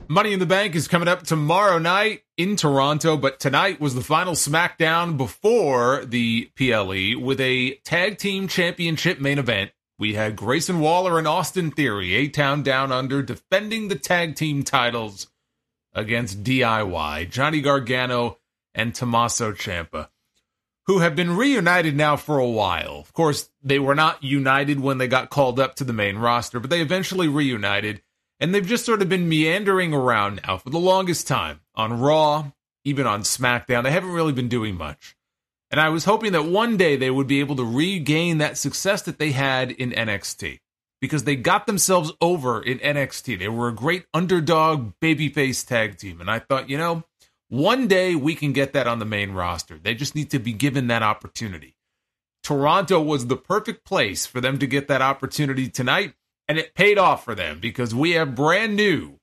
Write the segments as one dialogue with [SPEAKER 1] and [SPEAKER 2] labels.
[SPEAKER 1] Money in the Bank is coming up tomorrow night in Toronto, but tonight was the final SmackDown before the PLE with a tag team championship main event. We had Grayson Waller and Austin Theory, A-Town Down Under, defending the tag team titles against DIY, Johnny Gargano and Tommaso Ciampa, who have been reunited now for a while. Of course, they were not united when they got called up to the main roster, but they eventually reunited. And they've just sort of been meandering around now for the longest time. On Raw, even on SmackDown, they haven't really been doing much. And I was hoping that one day they would be able to regain that success that they had in NXT. Because they got themselves over in NXT. They were a great underdog babyface tag team. And I thought, one day we can get that on the main roster. They just need to be given that opportunity. Toronto was the perfect place for them to get that opportunity tonight. And it paid off for them because we have brand new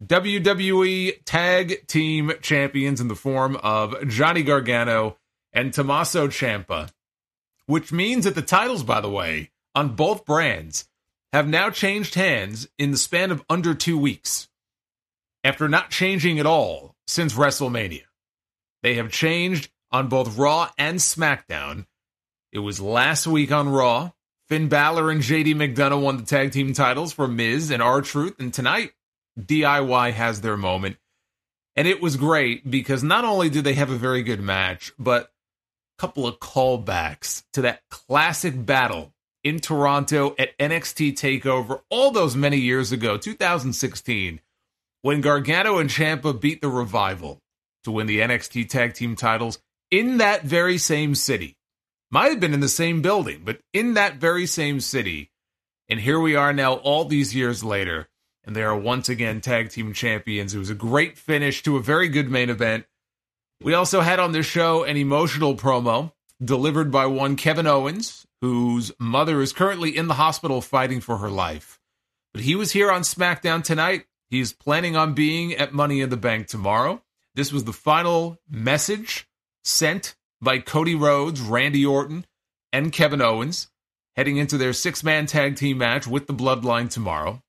[SPEAKER 1] WWE Tag Team Champions in the form of Johnny Gargano and Tommaso Ciampa, which means that the titles, by the way, on both brands have now changed hands in the span of under 2 weeks after not changing at all since WrestleMania. They have changed on both Raw and SmackDown. It was last week on Raw. Finn Balor and JD McDonough won the tag team titles for Miz and R-Truth, and tonight, DIY has their moment. And it was great because not only did they have a very good match, but a couple of callbacks to that classic battle in Toronto at NXT TakeOver all those many years ago, 2016, when Gargano and Ciampa beat the Revival to win the NXT tag team titles in that very same city. Might have been in the same building, but in that very same city. And here we are now all these years later, and they are once again tag team champions. It was a great finish to a very good main event. We also had on this show an emotional promo delivered by one Kevin Owens, whose mother is currently in the hospital fighting for her life. But he was here on SmackDown tonight. He's planning on being at Money in the Bank tomorrow. This was the final message sent by Cody Rhodes, Randy Orton, and Kevin Owens, heading into their 6-man tag team match with the Bloodline tomorrow.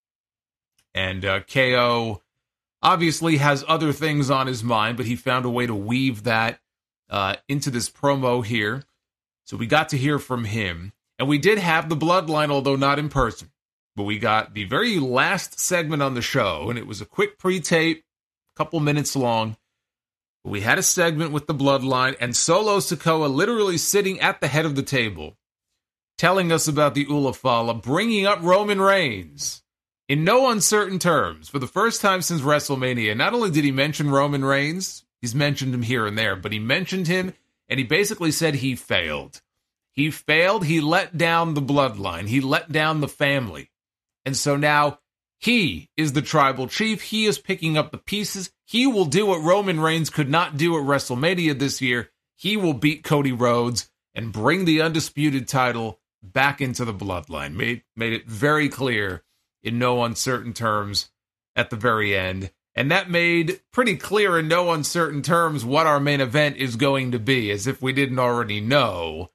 [SPEAKER 1] And KO obviously has other things on his mind, but he found a way to weave that into this promo here. So we got to hear from him. And we did have the Bloodline, although not in person. But we got the very last segment on the show, and it was a quick pre-tape, a couple minutes long. We had a segment with the Bloodline and Solo Sikoa literally sitting at the head of the table, telling us about the Ula Fala, bringing up Roman Reigns in no uncertain terms for the first time since WrestleMania. Not only did he mention Roman Reigns, he's mentioned him here and there, but he mentioned him and he basically said he failed. He failed. He let down the Bloodline. He let down the family. And so now he is the tribal chief. He is picking up the pieces. He will do what Roman Reigns could not do at WrestleMania this year. He will beat Cody Rhodes and bring the undisputed title back into the Bloodline. Made it very clear in no uncertain terms at the very end. And that made pretty clear in no uncertain terms what our main event is going to be, as if we didn't already know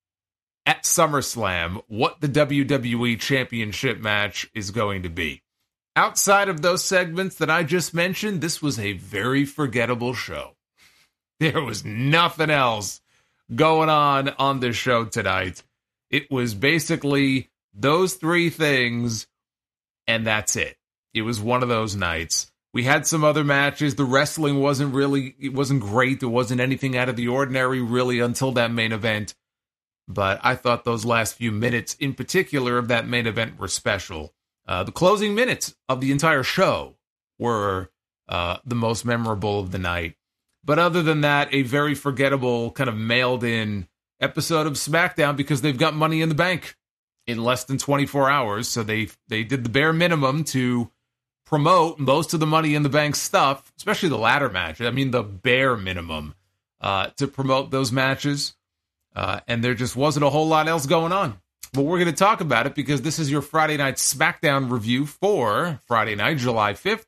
[SPEAKER 1] at SummerSlam what the WWE Championship match is going to be. Outside of those segments that I just mentioned, this was a very forgettable show. There was nothing else going on this show tonight. It was basically those three things, and that's it. It was one of those nights. We had some other matches. The wrestling wasn't great. There wasn't anything out of the ordinary, really, until that main event. But I thought those last few minutes, in particular, of that main event were special. The closing minutes of the entire show were the most memorable of the night. But other than that, a very forgettable kind of mailed-in episode of SmackDown because they've got Money in the Bank in less than 24 hours. So they did the bare minimum to promote most of the Money in the Bank stuff, especially the ladder match. I mean, the bare minimum to promote those matches. And there just wasn't a whole lot else going on. But we're going to talk about it because this is your Friday night SmackDown review for Friday night, July 5th,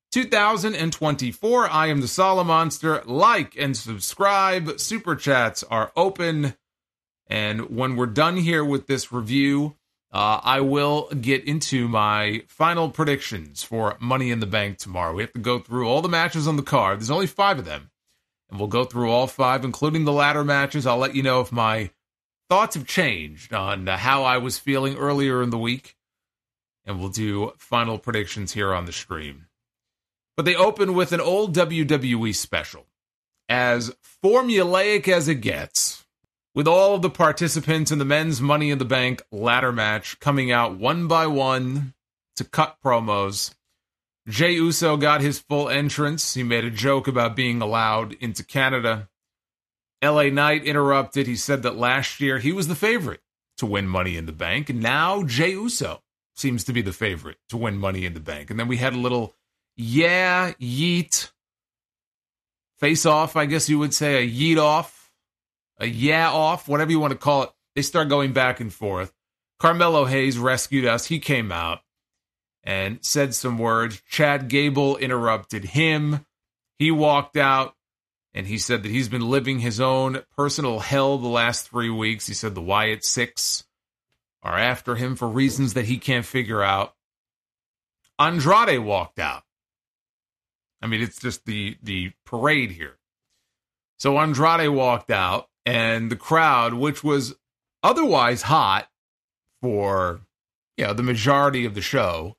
[SPEAKER 1] 2024. I am the Solid Monster. Like and subscribe. Super chats are open. And when we're done here with this review, I will get into my final predictions for Money in the Bank tomorrow. We have to go through all the matches on the card. There's only 5 of them. And we'll go through all 5, including the ladder matches. I'll let you know if my thoughts have changed on how I was feeling earlier in the week. And we'll do final predictions here on the stream. But they open with an old WWE special. As formulaic as it gets, with all of the participants in the men's Money in the Bank ladder match coming out one by one to cut promos. Jey Uso got his full entrance. He made a joke about being allowed into Canada. LA Knight interrupted. He said that last year he was the favorite to win Money in the Bank, and now Jey Uso seems to be the favorite to win Money in the Bank. And then we had a little yeet, face off, I guess you would say, a yeet off, a yeah off, whatever you want to call it. They start going back and forth. Carmelo Hayes rescued us. He came out and said some words. Chad Gable interrupted him. He walked out, and he said that he's been living his own personal hell the last 3 weeks. He said the Wyatt Six are after him for reasons that he can't figure out. Andrade walked out. I mean, it's just the parade here. So Andrade walked out, and the crowd, which was otherwise hot for the majority of the show,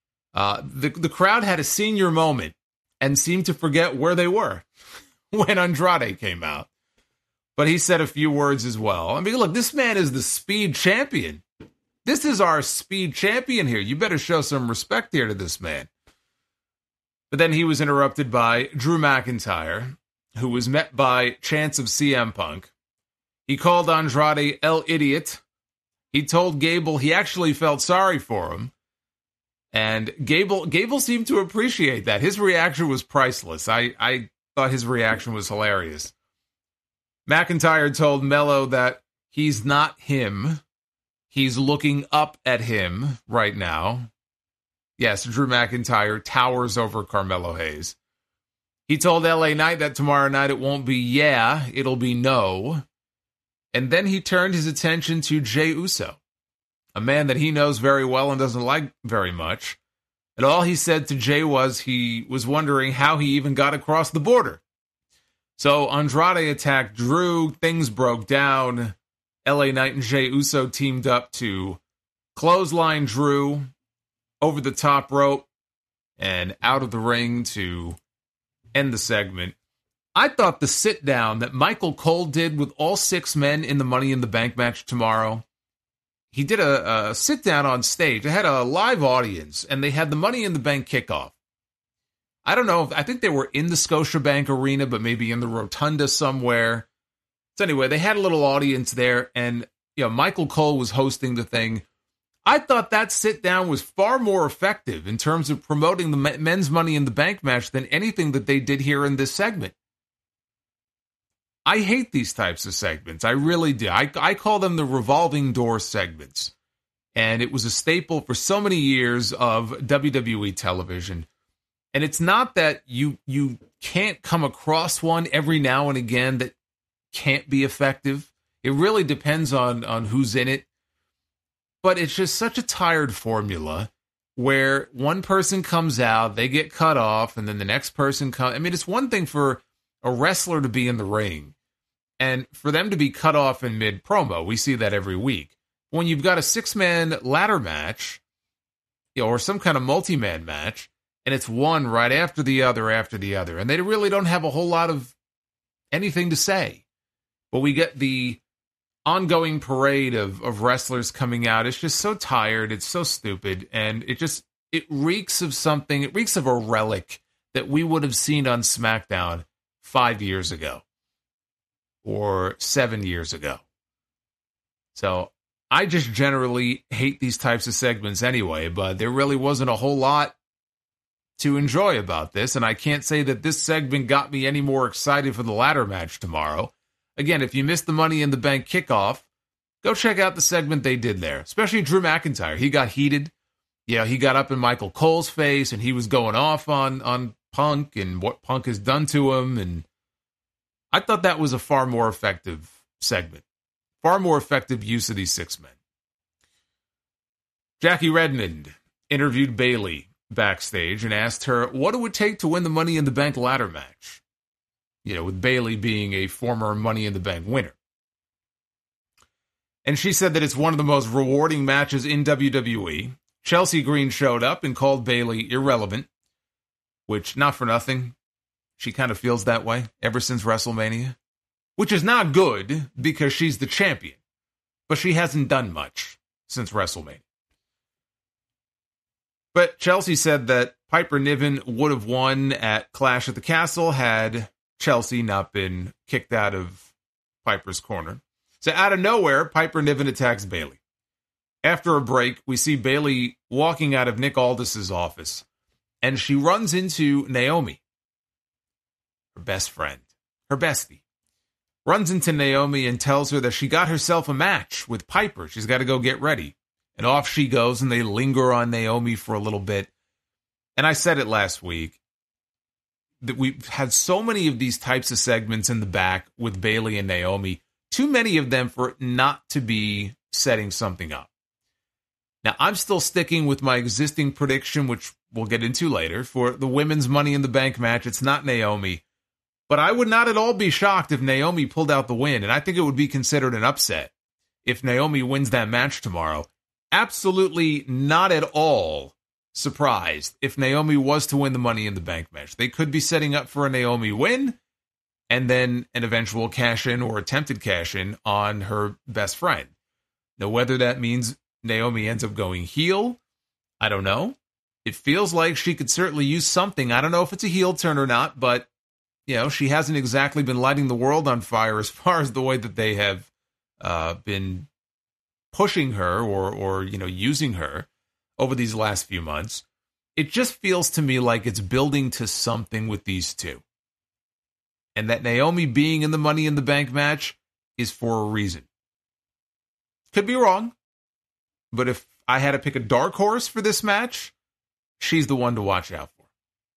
[SPEAKER 1] the crowd had a senior moment and seemed to forget where they were when Andrade came out. But he said a few words as well. I mean, look, this man is the speed champion. This is our speed champion here. You better show some respect here to this man. But then he was interrupted by Drew McIntyre, who was met by chants of CM Punk. He called Andrade El Idiot. He told Gable he actually felt sorry for him. And Gable seemed to appreciate that. His reaction was priceless. I thought his reaction was hilarious. McIntyre told Mello that he's not him. He's looking up at him right now. Yes, Drew McIntyre towers over Carmelo Hayes. He told LA Knight that tomorrow night it won't be yeah, it'll be no. And then he turned his attention to Jey Uso, a man that he knows very well and doesn't like very much. And all he said to Jey was he was wondering how he even got across the border. So Andrade attacked Drew, things broke down. LA Knight and Jey Uso teamed up to clothesline Drew over the top rope and out of the ring to end the segment. I thought the sit down that Michael Cole did with all 6 men in the Money in the Bank match tomorrow, he did a sit down on stage. They had a live audience and they had the Money in the Bank kickoff. I don't know, I think they were in the Scotiabank Arena, but maybe in the Rotunda somewhere. So anyway, they had a little audience there, and Michael Cole was hosting the thing. I thought that sit-down was far more effective in terms of promoting the men's Money in the Bank match than anything that they did here in this segment. I hate these types of segments. I really do. I call them the revolving door segments. And it was a staple for so many years of WWE television. And it's not that you can't come across one every now and again that can't be effective. It really depends on who's in it. But it's just such a tired formula where one person comes out, they get cut off, and then the next person comes. I mean, it's one thing for a wrestler to be in the ring and for them to be cut off in mid-promo. We see that every week. When you've got a 6-man ladder match, or some kind of multi-man match, and it's one right after the other, and they really don't have a whole lot of anything to say. But we get the ongoing parade of wrestlers coming out. It's just so tired. It's so stupid. And it reeks of something. It reeks of a relic that we would have seen on SmackDown 5 years ago or 7 years ago. So I just generally hate these types of segments anyway, but there really wasn't a whole lot to enjoy about this. And I can't say that this segment got me any more excited for the ladder match tomorrow. Again, if you missed the Money in the Bank kickoff, go check out the segment they did there, especially Drew McIntyre. He got heated. He got up in Michael Cole's face, and he was going off on Punk and what Punk has done to him. And I thought that was a far more effective segment, far more effective use of these 6 men. Jackie Redmond interviewed Bayley backstage and asked her what it would take to win the Money in the Bank ladder match. With Bayley being a former Money in the Bank winner. And she said that it's one of the most rewarding matches in WWE. Chelsea Green showed up and called Bayley irrelevant, which, not for nothing, she kind of feels that way ever since WrestleMania, which is not good because she's the champion, but she hasn't done much since WrestleMania. But Chelsea said that Piper Niven would have won at Clash at the Castle had Chelsea not been kicked out of Piper's corner. So out of nowhere, Piper Niven attacks Bayley. After a break, we see Bayley walking out of Nick Aldis's office, and she runs into Naomi, her best friend, her bestie. Runs into Naomi and tells her that she got herself a match with Piper. She's got to go get ready. And off she goes, and they linger on Naomi for a little bit. And I said it last week, that we've had so many of these types of segments in the back with Bayley and Naomi, too many of them for it not to be setting something up. Now, I'm still sticking with my existing prediction, which we'll get into later, for the women's Money in the Bank match. It's not Naomi. But I would not at all be shocked if Naomi pulled out the win, and I think it would be considered an upset if Naomi wins that match tomorrow. Absolutely not at all surprised if Naomi was to win the Money in the Bank match. They could be setting up for a Naomi win and then an eventual cash-in or attempted cash-in on her best friend. Now, whether that means Naomi ends up going heel, I don't know. It feels like she could certainly use something. I don't know if it's a heel turn or not, but she hasn't exactly been lighting the world on fire as far as the way that they have been pushing her or using her over these last few months. It just feels to me like it's building to something with these two. And that Naomi being in the Money in the Bank match is for a reason. Could be wrong, but if I had to pick a dark horse for this match, she's the one to watch out for.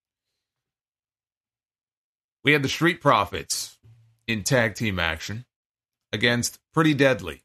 [SPEAKER 1] We had the Street Profits in tag team action against Pretty Deadly.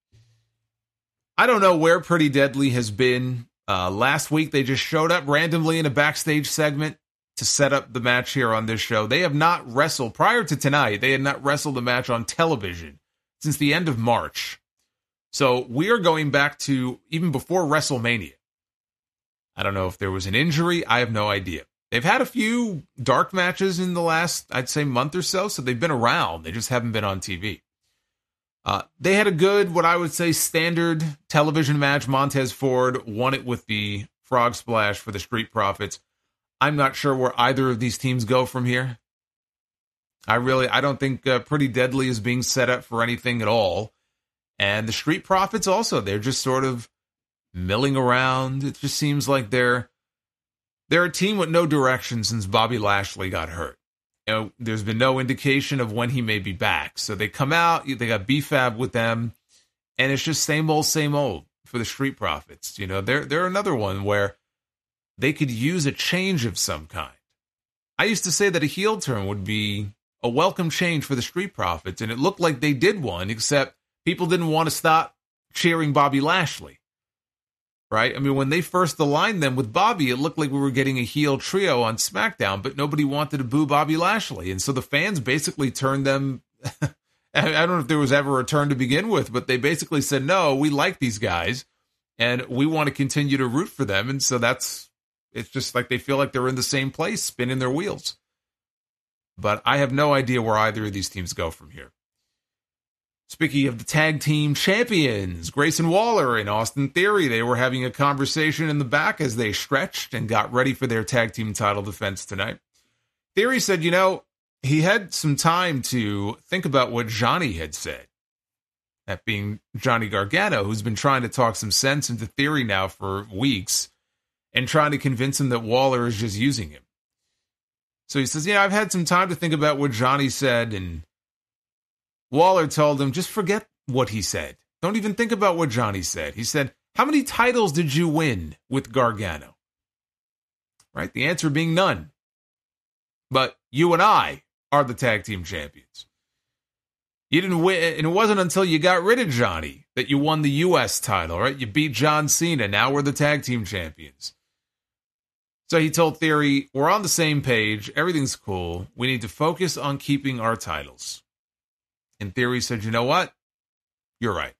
[SPEAKER 1] I don't know where Pretty Deadly has been. Last week, they just showed up randomly in a backstage segment to set up the match here on this show. They have not wrestled, prior to tonight, they had not wrestled a match on television since the end of March. So we are going back to even before WrestleMania. I don't know if there was an injury. I have no idea. They've had a few dark matches in the last, I'd say, month or so they've been around. They just haven't been on TV. They had a good, what I would say, standard television match. Montez Ford won it with the frog splash for the Street Profits. I'm not sure where either of these teams go from here. I don't think Pretty Deadly is being set up for anything at all. And the Street Profits also, they're just sort of milling around. It just seems like they're a team with no direction since Bobby Lashley got hurt. There's been no indication of when he may be back. So they come out, they got B-Fab with them, and it's just same old for the Street Profits. They're another one where they could use a change of some kind. I used to say that a heel turn would be a welcome change for the Street Profits, and it looked like they did one, except people didn't want to stop cheering Bobby Lashley. Right? I mean, when they first aligned them with Bobby, it looked like we were getting a heel trio on SmackDown, but nobody wanted to boo Bobby Lashley. And so the fans basically turned them, I don't know if there was ever a turn to begin with, but they basically said, no, we like these guys and we want to continue to root for them. And so it's just like they feel like they're in the same place, spinning their wheels. But I have no idea where either of these teams go from here. Speaking of the tag team champions, Grayson Waller and Austin Theory, they were having a conversation in the back as they stretched and got ready for their tag team title defense tonight. Theory said, he had some time to think about what Johnny had said. That being Johnny Gargano, who's been trying to talk some sense into Theory now for weeks and trying to convince him that Waller is just using him. So he says, I've had some time to think about what Johnny said, and Waller told him, just forget what he said. Don't even think about what Johnny said. He said, how many titles did you win with Gargano? Right? The answer being none. But you and I are the tag team champions. You didn't win, and it wasn't until you got rid of Johnny that you won the U.S. title, right? You beat John Cena. Now we're the tag team champions. So he told Theory, we're on the same page. Everything's cool. We need to focus on keeping our titles. And Theory said, you know what? You're right.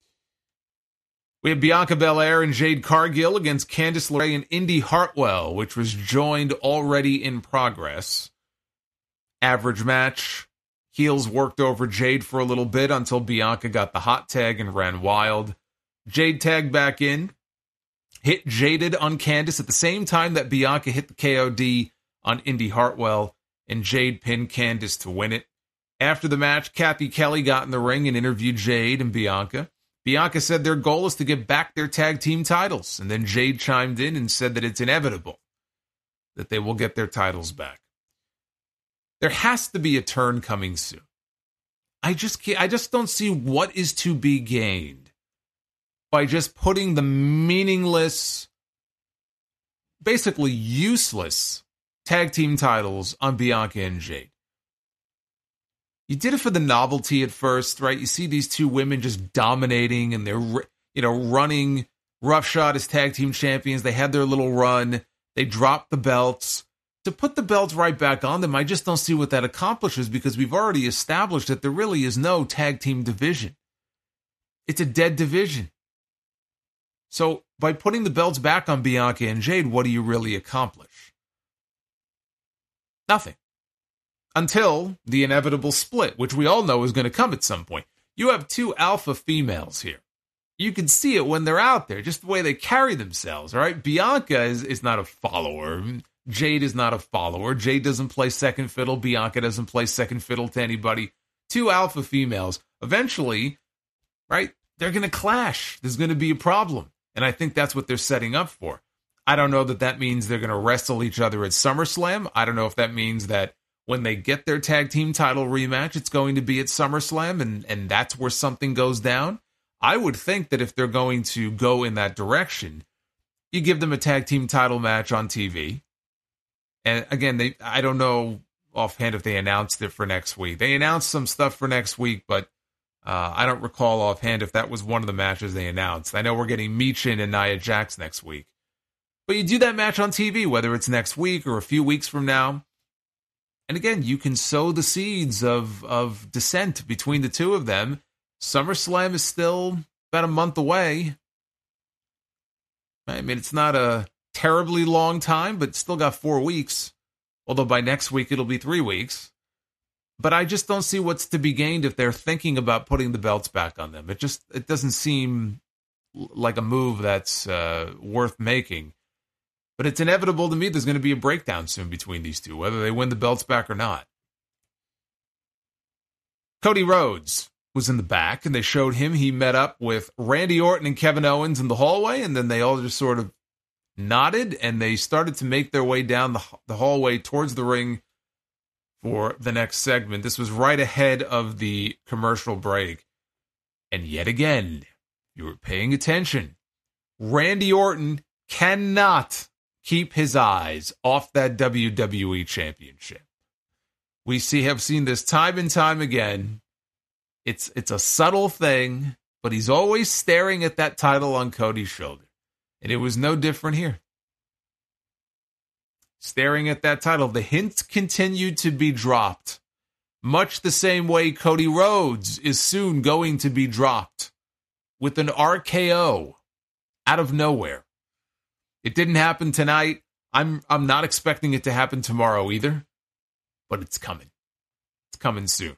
[SPEAKER 1] We have Bianca Belair and Jade Cargill against Candice LeRae and Indy Hartwell, which was joined already in progress. Average match. Heels worked over Jade for a little bit until Bianca got the hot tag and ran wild. Jade tagged back in, hit Jaded on Candice at the same time that Bianca hit the KOD on Indy Hartwell, and Jade pinned Candice to win it. After the match, Kathy Kelly got in the ring and interviewed Jade and Bianca. Bianca said their goal is to get back their tag team titles, and then Jade chimed in and said that it's inevitable that they will get their titles back. There has to be a turn coming soon. I just don't see what is to be gained by just putting the meaningless, basically useless tag team titles on Bianca and Jade. You did it for the novelty at first, right? You see these two women just dominating, and they're, running roughshod as tag team champions. They had their little run. They dropped the belts. To put the belts right back on them, I just don't see what that accomplishes, because we've already established that there really is no tag team division. It's a dead division. So by putting the belts back on Bianca and Jade, what do you really accomplish? Nothing. Until the inevitable split, which we all know is going to come at some point. You have two alpha females here. You can see it when they're out there, just the way they carry themselves, all right? Bianca is not a follower. Jade is not a follower. Jade doesn't play second fiddle. Bianca doesn't play second fiddle to anybody. Two alpha females. Eventually, right, they're going to clash. There's going to be a problem. And I think that's what they're setting up for. I don't know that means they're going to wrestle each other at SummerSlam. I don't know if that means that when they get their tag team title rematch, it's going to be at SummerSlam, and that's where something goes down. I would think that if they're going to go in that direction, you give them a tag team title match on TV. And again, I don't know offhand if they announced it for next week. They announced some stuff for next week, but I don't recall offhand if that was one of the matches they announced. I know we're getting Michin and Nia Jax next week. But you do that match on TV, whether it's next week or a few weeks from now. And again, you can sow the seeds of dissent between the two of them. SummerSlam is still about a month away. I mean, it's not a terribly long time, but still got 4 weeks. Although by next week, it'll be 3 weeks. But I just don't see what's to be gained if they're thinking about putting the belts back on them. It doesn't seem like a move that's worth making. But it's inevitable to me there's going to be a breakdown soon between these two, whether they win the belts back or not. Cody Rhodes was in the back, and they showed him. He met up with Randy Orton and Kevin Owens in the hallway, and then they all just sort of nodded, and they started to make their way down the hallway towards the ring for the next segment. This was right ahead of the commercial break. And yet again, you were paying attention. Randy Orton cannot keep his eyes off that WWE Championship. We have seen this time and time again. It's a subtle thing, but he's always staring at that title on Cody's shoulder. And it was no different here. Staring at that title. The hints continued to be dropped. Much the same way Cody Rhodes is soon going to be dropped. With an RKO out of nowhere. It didn't happen tonight. I'm not expecting it to happen tomorrow either. But it's coming. It's coming soon.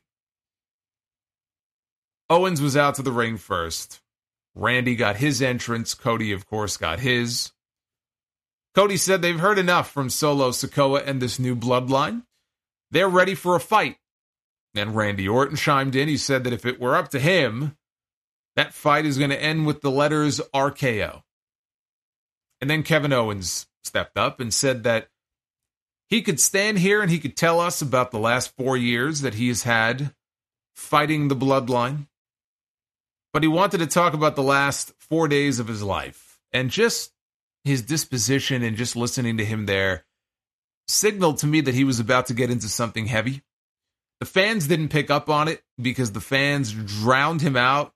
[SPEAKER 1] Owens was out to the ring first. Randy got his entrance. Cody, of course, got his. Cody said they've heard enough from Solo Sikoa and this new bloodline. They're ready for a fight. And Randy Orton chimed in. He said that if it were up to him, that fight is going to end with the letters RKO. And then Kevin Owens stepped up and said that he could stand here and he could tell us about the last 4 years that he has had fighting the bloodline. But he wanted to talk about the last 4 days of his life. And just his disposition and just listening to him there signaled to me that he was about to get into something heavy. The fans didn't pick up on it because the fans drowned him out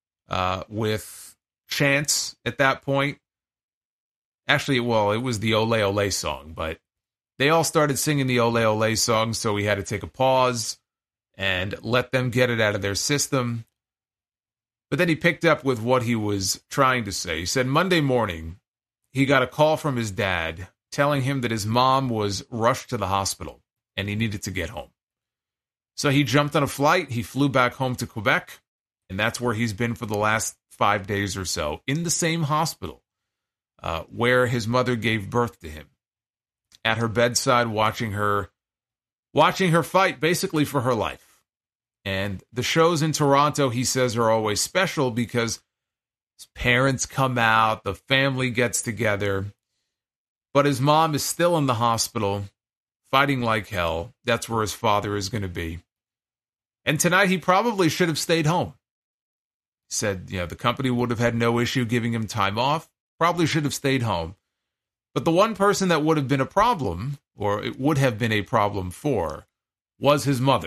[SPEAKER 1] with chants at that point. Actually, well, it was the Ole Ole song, but they all started singing the Ole Ole song, so he had to take a pause and let them get it out of their system. But then he picked up with what he was trying to say. He said Monday morning, he got a call from his dad telling him that his mom was rushed to the hospital and he needed to get home. So he jumped on a flight, he flew back home to Quebec, and that's where he's been for the last 5 days or so, in the same hospital where his mother gave birth to him. At her bedside, watching her fight basically for her life. And the shows in Toronto, he says, are always special because his parents come out, the family gets together, but his mom is still in the hospital, fighting like hell. That's where his father is going to be. And tonight he probably should have stayed home. He said, the company would have had no issue giving him time off, probably should have stayed home. But the one person that would have been a problem, or it would have been a problem for, was his mother.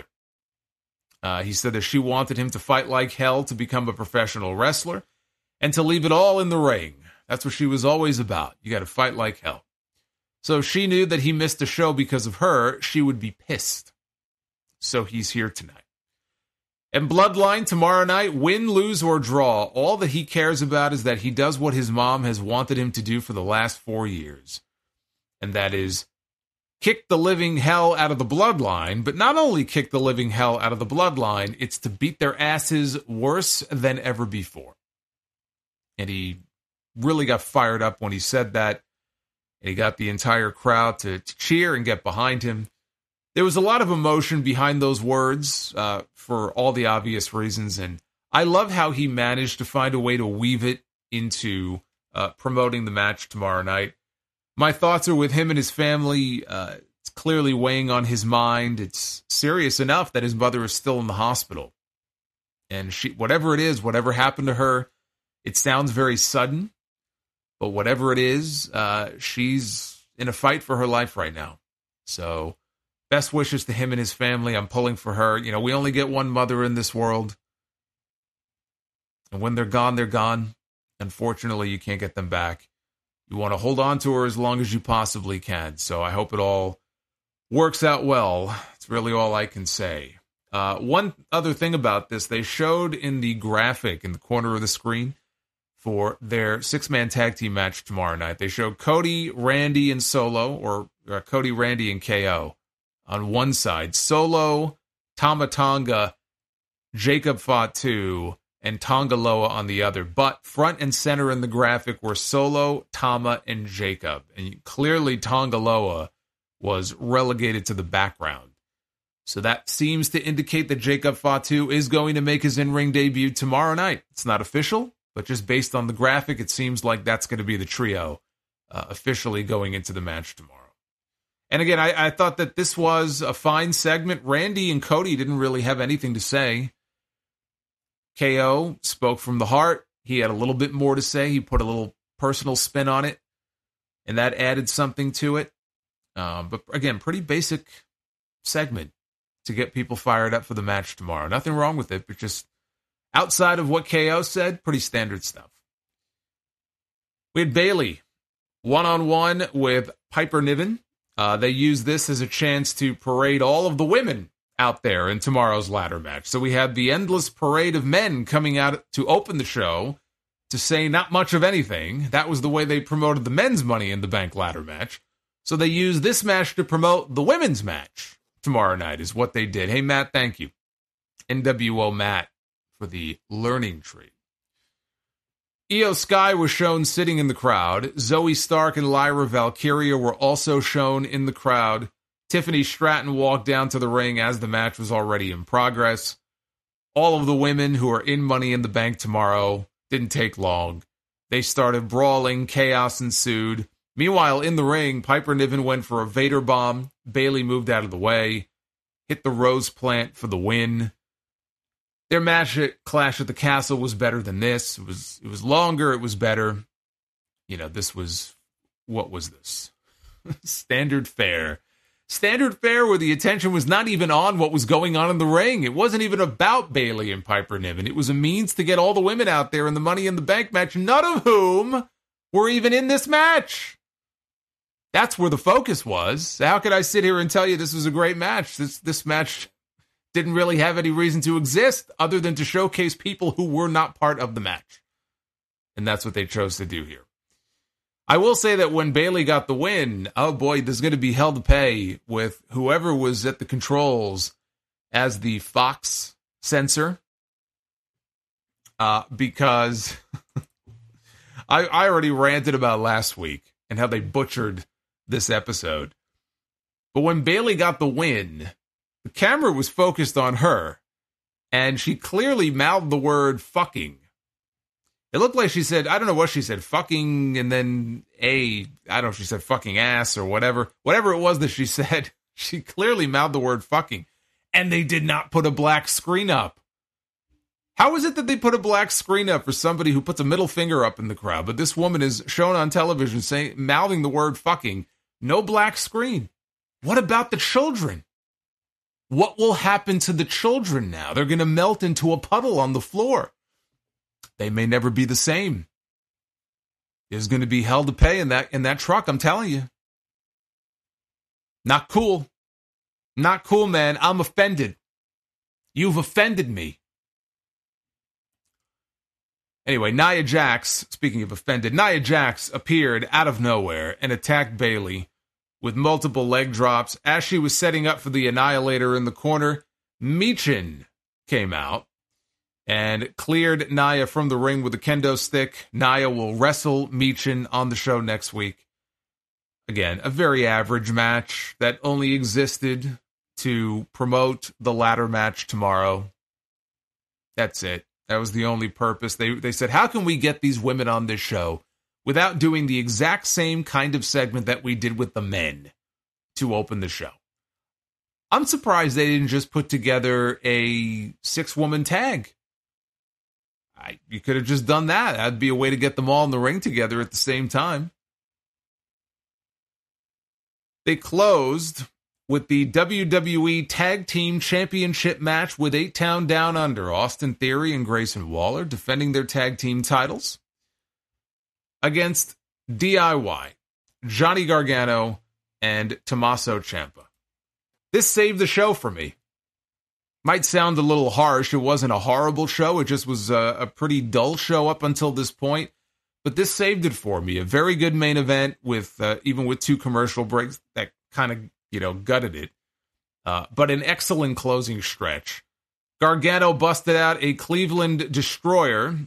[SPEAKER 1] He said that she wanted him to fight like hell to become a professional wrestler and to leave it all in the ring. That's what she was always about. You got to fight like hell. So she knew that he missed a show because of her. She would be pissed. So he's here tonight. And Bloodline tomorrow night, win, lose, or draw. All that he cares about is that he does what his mom has wanted him to do for the last 4 years. And that is kick the living hell out of the Bloodline, but not only kick the living hell out of the Bloodline, it's to beat their asses worse than ever before. And he really got fired up when he said that. And he got the entire crowd to cheer and get behind him. There was a lot of emotion behind those words for all the obvious reasons. And I love how he managed to find a way to weave it into promoting the match tomorrow night. My thoughts are with him and his family. It's clearly weighing on his mind. It's serious enough that his mother is still in the hospital. And whatever it is, whatever happened to her, it sounds very sudden. But whatever it is, she's in a fight for her life right now. So best wishes to him and his family. I'm pulling for her. We only get one mother in this world. And when they're gone, they're gone. Unfortunately, you can't get them back. You want to hold on to her as long as you possibly can. So I hope it all works out well. It's really all I can say. One other thing about this, they showed in the graphic in the corner of the screen for their 6-man tag team match tomorrow night. They showed Cody, Randy, and Solo, or Cody, Randy, and KO on one side. Solo, Tama Tonga, Jacob Fatu, and Tonga Loa on the other. But front and center in the graphic were Solo, Tama, and Jacob. And clearly Tonga Loa was relegated to the background. So that seems to indicate that Jacob Fatu is going to make his in-ring debut tomorrow night. It's not official, but just based on the graphic, it seems like that's going to be the trio officially going into the match tomorrow. And again, I thought that this was a fine segment. Randy and Cody didn't really have anything to say. KO spoke from the heart. He had a little bit more to say. He put a little personal spin on it, and that added something to it. But again, pretty basic segment to get people fired up for the match tomorrow. Nothing wrong with it, but just outside of what KO said, pretty standard stuff. We had Bayley one-on-one with Piper Niven. They used this as a chance to parade all of the women out there in tomorrow's ladder match. So we had the endless parade of men coming out to open the show to say not much of anything. That was the way they promoted the men's Money in the Bank ladder match. So they used this match to promote the women's match tomorrow night is what they did. Hey, Matt, thank you. NWO Matt for the learning tree. Io Sky was shown sitting in the crowd. Zoe Stark and Lyra Valkyria were also shown in the crowd. Tiffany Stratton walked down to the ring as the match was already in progress. All of the women who are in Money in the Bank tomorrow didn't take long. They started brawling. Chaos ensued. Meanwhile, in the ring, Piper Niven went for a Vader bomb. Bayley moved out of the way, hit the Rose Plant for the win. Their match at Clash at the Castle was better than this. It was longer. It was better. This was, what was this? Standard fare. Standard fare where the attention was not even on what was going on in the ring. It wasn't even about Bayley and Piper Niven. It was a means to get all the women out there in the Money in the Bank match, none of whom were even in this match. That's where the focus was. How could I sit here and tell you this was a great match? This match didn't really have any reason to exist other than to showcase people who were not part of the match. And that's what they chose to do here. I will say that when Bayley got the win, oh boy, there's going to be hell to pay with whoever was at the controls as the Fox censor. Because I already ranted about last week and how they butchered this episode. But when Bayley got the win, the camera was focused on her, and she clearly mouthed the word fucking. It looked like she said, I don't know what she said, fucking, and then I don't know if she said fucking ass or whatever. Whatever it was that she said, she clearly mouthed the word fucking. And they did not put a black screen up. How is it that they put a black screen up for somebody who puts a middle finger up in the crowd, but this woman is shown on television saying, mouthing the word fucking, no black screen? What about the children? What will happen to the children now? They're going to melt into a puddle on the floor. They may never be the same. There's going to be hell to pay in that truck, I'm telling you. Not cool. Not cool, man. I'm offended. You've offended me. Anyway, Nia Jax, speaking of offended, Nia Jax appeared out of nowhere and attacked Bayley with multiple leg drops. As she was setting up for the Annihilator in the corner, Michin came out and cleared Nia from the ring with a kendo stick. Nia will wrestle Michin on the show next week. Again, a very average match that only existed to promote the ladder match tomorrow. That's it. That was the only purpose. They said, how can we get these women on this show without doing the exact same kind of segment that we did with the men to open the show? I'm surprised they didn't just put together a 6-woman tag. You could have just done that. That'd be a way to get them all in the ring together at the same time. They closed with the WWE Tag Team Championship match with 8-Town Down Under. Austin Theory and Grayson Waller defending their tag team titles against DIY, Johnny Gargano, and Tommaso Ciampa. This saved the show for me. Might sound a little harsh. It wasn't a horrible show. It just was a pretty dull show up until this point. But this saved it for me. A very good main event with even with 2 commercial breaks that kind of, gutted it. But an excellent closing stretch. Gargano busted out a Cleveland Destroyer.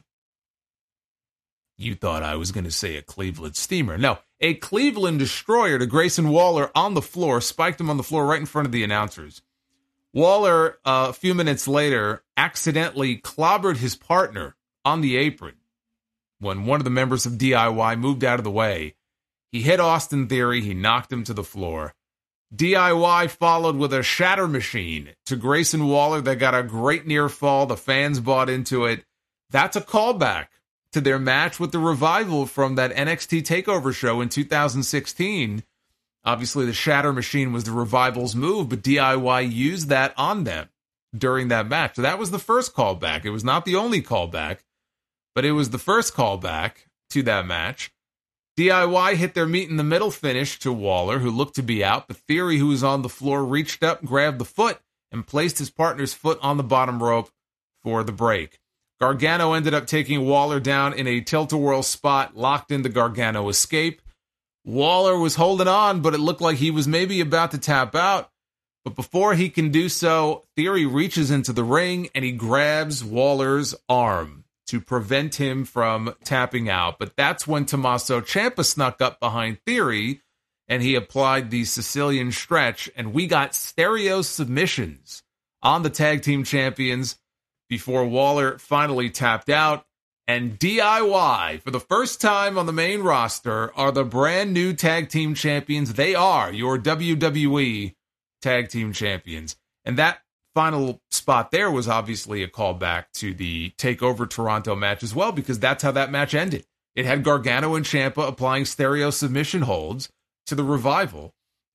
[SPEAKER 1] You thought I was going to say a Cleveland Steamer. No, a Cleveland Destroyer to Grayson Waller on the floor, spiked him on the floor right in front of the announcers. Waller, a few minutes later, accidentally clobbered his partner on the apron when one of the members of DIY moved out of the way. He hit Austin Theory. He knocked him to the floor. DIY followed with a shatter machine to Grayson Waller that got a great near fall. The fans bought into it. That's a callback to their match with the Revival from that NXT TakeOver show in 2016. Obviously, the shatter machine was the Revival's move, but DIY used that on them during that match. So that was the first callback. It was not the only callback, but it was the first callback to that match. DIY hit their meet in the middle finish to Waller, who looked to be out. But Theory, who was on the floor, reached up, grabbed the foot, and placed his partner's foot on the bottom rope for the break. Gargano ended up taking Waller down in a tilt-a-whirl spot, locked in the Gargano escape. Waller was holding on, but it looked like he was maybe about to tap out. But before he can do so, Theory reaches into the ring and he grabs Waller's arm to prevent him from tapping out. But that's when Tommaso Ciampa snuck up behind Theory and he applied the Sicilian stretch, and we got stereo submissions on the tag team champions before Waller finally tapped out. And DIY, for the first time on the main roster, are the brand new tag team champions. They are your WWE tag team champions. And that final spot there was obviously a callback to the TakeOver Toronto match as well, because that's how that match ended. It had Gargano and Ciampa applying stereo submission holds to the Revival.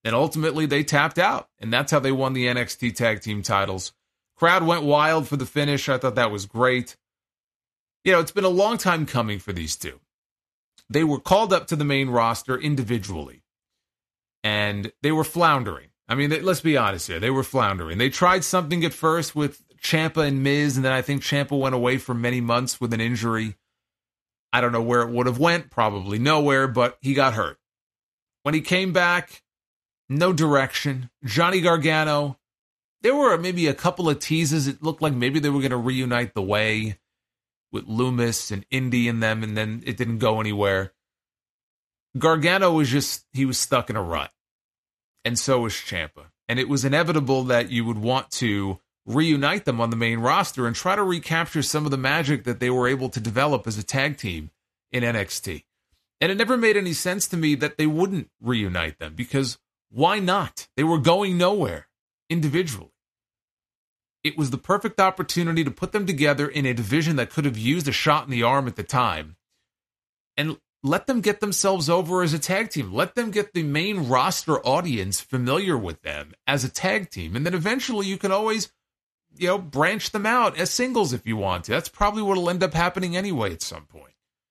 [SPEAKER 1] And ultimately, they tapped out. And that's how they won the NXT Tag Team titles. Crowd went wild for the finish. I thought that was great. It's been a long time coming for these two. They were called up to the main roster individually. And they were floundering. I mean, let's be honest here. They were floundering. They tried something at first with Ciampa and Miz, and then I think Ciampa went away for many months with an injury. I don't know where it would have went. Probably nowhere, but he got hurt. When he came back, no direction. Johnny Gargano, there were maybe a couple of teases. It looked like maybe they were going to reunite The Way with Loomis and Indy and them, and then it didn't go anywhere. Gargano was he was stuck in a rut. And so was Ciampa. And it was inevitable that you would want to reunite them on the main roster and try to recapture some of the magic that they were able to develop as a tag team in NXT. And it never made any sense to me that they wouldn't reunite them, because why not? They were going nowhere individually. It was the perfect opportunity to put them together in a division that could have used a shot in the arm at the time. And let them get themselves over as a tag team. Let them get the main roster audience familiar with them as a tag team. And then eventually you can always, branch them out as singles if you want to. That's probably what will end up happening anyway at some point.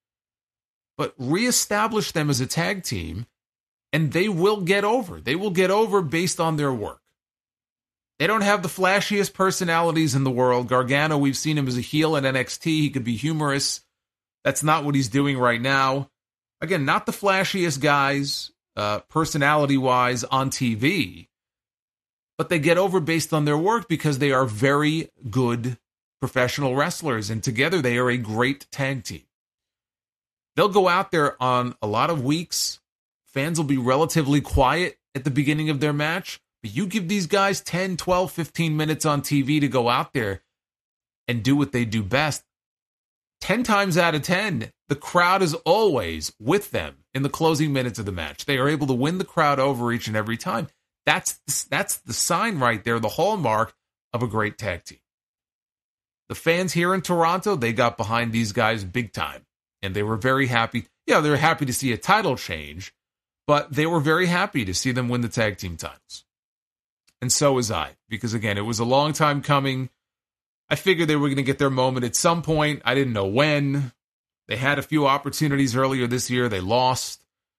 [SPEAKER 1] But reestablish them as a tag team, and they will get over. They will get over based on their work. They don't have the flashiest personalities in the world. Gargano, we've seen him as a heel in NXT. He could be humorous. That's not what he's doing right now. Again, not the flashiest guys, personality-wise, on TV, but they get over based on their work because they are very good professional wrestlers, and together they are a great tag team. They'll go out there on a lot of weeks. Fans will be relatively quiet at the beginning of their match, but you give these guys 10, 12, 15 minutes on TV to go out there and do what they do best. 10 times out of 10, the crowd is always with them in the closing minutes of the match. They are able to win the crowd over each and every time. That's the sign right there, the hallmark of a great tag team. The fans here in Toronto, they got behind these guys big time, and they were very happy. They were happy to see a title change, but they were very happy to see them win the tag team titles. And so was I, because again, it was a long time coming. I figured they were going to get their moment at some point. I didn't know when. They had a few opportunities earlier this year. They lost.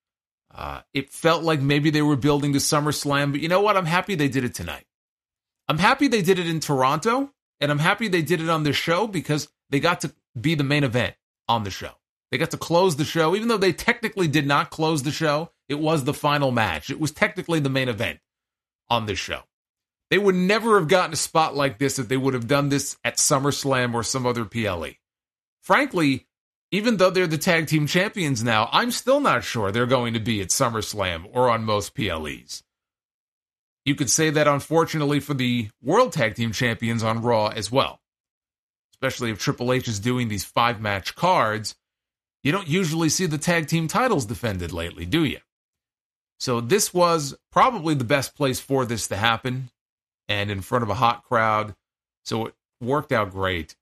[SPEAKER 1] It felt like maybe they were building to SummerSlam, but you know what? I'm happy they did it tonight. I'm happy they did it in Toronto, and I'm happy they did it on this show because they got to be the main event on the show. They got to close the show, even though they technically did not close the show. It was the final match. It was technically the main event on this show. They would never have gotten a spot like this if they would have done this at SummerSlam or some other PLE. Frankly, even though they're the tag team champions now, I'm still not sure they're going to be at SummerSlam or on most PLEs. You could say that, unfortunately, for the World Tag Team Champions on Raw as well. Especially if Triple H is doing these 5-match cards. You don't usually see the tag team titles defended lately, do you? So this was probably the best place for this to happen, and in front of a hot crowd. So it worked out great.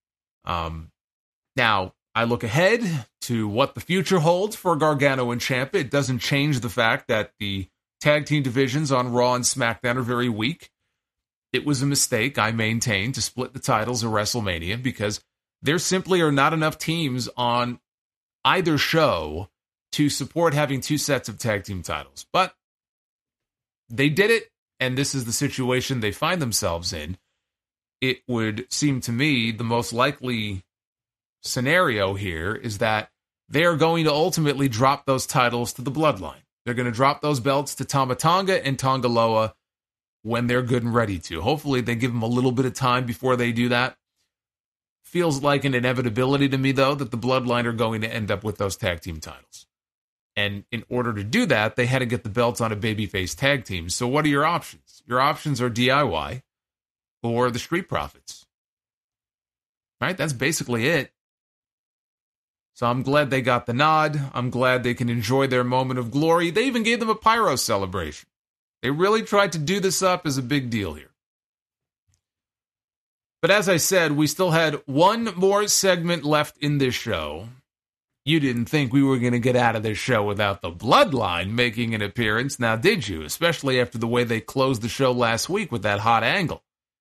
[SPEAKER 1] Now, I look ahead to what the future holds for Gargano and Ciampa. It doesn't change the fact that the tag team divisions on Raw and SmackDown are very weak. It was a mistake, I maintain, to split the titles at WrestleMania because there simply are not enough teams on either show to support having 2 sets of tag team titles. But they did it, and this is the situation they find themselves in. It would seem to me the most likely scenario here is that they are going to ultimately drop those titles to the Bloodline. They're going to drop those belts to Tama Tonga and Tonga Loa when they're good and ready to. Hopefully they give them a little bit of time before they do that. Feels like an inevitability to me, though, that the Bloodline are going to end up with those tag team titles. And in order to do that, they had to get the belts on a babyface tag team. So what are your options? Your options are DIY or the Street Profits. Right? That's basically it. So I'm glad they got the nod. I'm glad they can enjoy their moment of glory. They even gave them a pyro celebration. They really tried to do this up as a big deal here. But as I said, we still had one more segment left in this show. You didn't think we were going to get out of this show without the Bloodline making an appearance, now did you? Especially after the way they closed the show last week with that hot angle.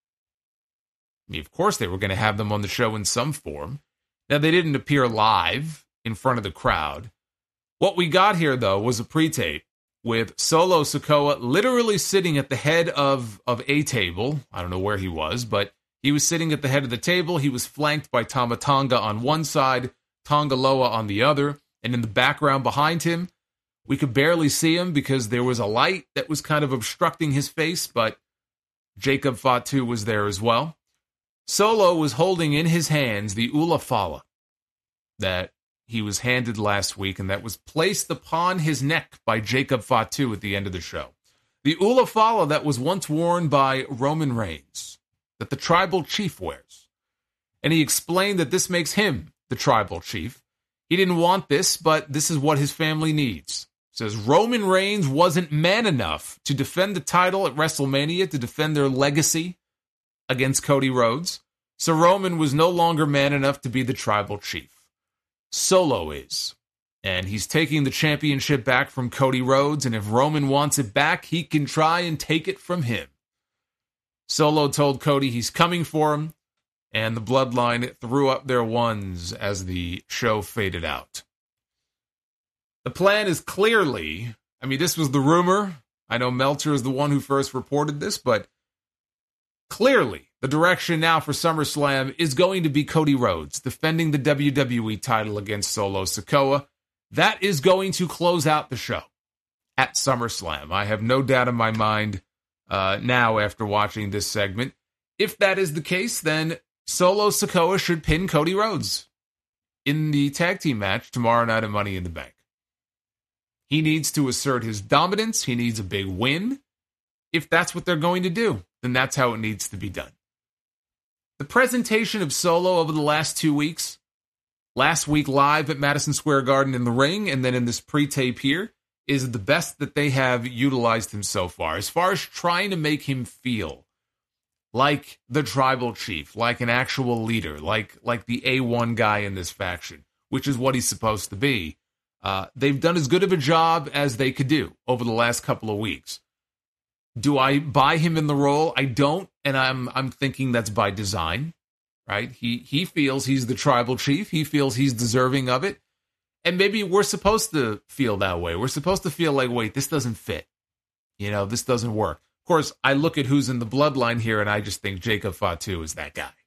[SPEAKER 1] I mean, of course they were going to have them on the show in some form. Now, they didn't appear live in front of the crowd. What we got here, though, was a pre-tape with Solo Sikoa literally sitting at the head of a table. I don't know where he was, but he was sitting at the head of the table. He was flanked by Tama Tonga on one side, Tonga Loa on the other, and in the background behind him, we could barely see him because there was a light that was kind of obstructing his face, but Jacob Fatu was there as well. Solo was holding in his hands the Ula Fala that he was handed last week and that was placed upon his neck by Jacob Fatu at the end of the show. The Ula Fala that was once worn by Roman Reigns, that the tribal chief wears. And he explained that this makes him the tribal chief. He didn't want this, but this is what his family needs. Says Roman Reigns wasn't man enough to defend the title at WrestleMania, to defend their legacy against Cody Rhodes. So Roman was no longer man enough to be the tribal chief. Solo is. And he's taking the championship back from Cody Rhodes, and if Roman wants it back, he can try and take it from him. Solo told Cody he's coming for him, and the Bloodline threw up their ones as the show faded out. The plan is clearly, I mean, this was the rumor. I know Meltzer is the one who first reported this, but clearly the direction now for SummerSlam is going to be Cody Rhodes defending the WWE title against Solo Sikoa. That is going to close out the show at SummerSlam. I have no doubt in my mind now after watching this segment. If that is the case, then Solo Sikoa should pin Cody Rhodes in the tag team match tomorrow night at Money in the Bank. He needs to assert his dominance. He needs a big win. If that's what they're going to do, then that's how it needs to be done. The presentation of Solo over the last 2 weeks, last week live at Madison Square Garden in the ring, and then in this pre-tape here, is the best that they have utilized him so far. As far as trying to make him feel like the tribal chief, like an actual leader, like the A1 guy in this faction, which is what he's supposed to be. They've done as good of a job as they could do over the last couple of weeks. Do I buy him in the role? I don't, and I'm thinking that's by design, right? He feels he's the tribal chief. He feels he's deserving of it. And maybe we're supposed to feel that way. We're supposed to feel like, wait, this doesn't fit. This doesn't work. Of course, I look at who's in the Bloodline here, and I just think Jacob Fatu is that guy.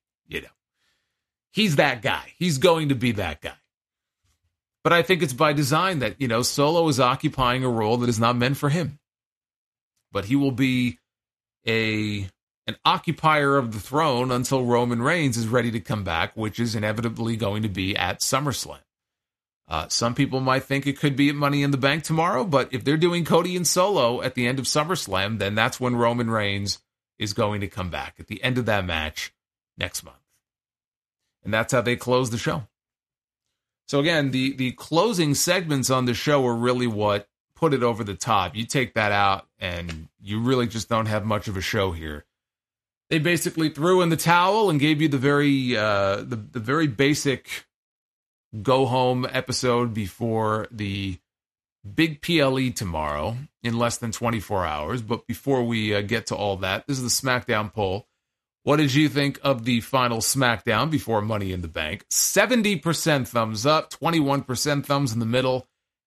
[SPEAKER 1] He's that guy. He's going to be that guy. But I think it's by design that, Solo is occupying a role that is not meant for him. But he will be an occupier of the throne until Roman Reigns is ready to come back, which is inevitably going to be at SummerSlam. Some people might think it could be at Money in the Bank tomorrow, but if they're doing Cody and Solo at the end of SummerSlam, then that's when Roman Reigns is going to come back, at the end of that match next month. And that's how they close the show. So again, the closing segments on the show are really what put it over the top. You take that out, and you really just don't have much of a show here. They basically threw in the towel and gave you the very basic go-home episode before the big PLE tomorrow in less than 24 hours. But before we get to all that, this is the SmackDown poll. What did you think of the final SmackDown before Money in the Bank? 70% thumbs up, 21% thumbs in the middle,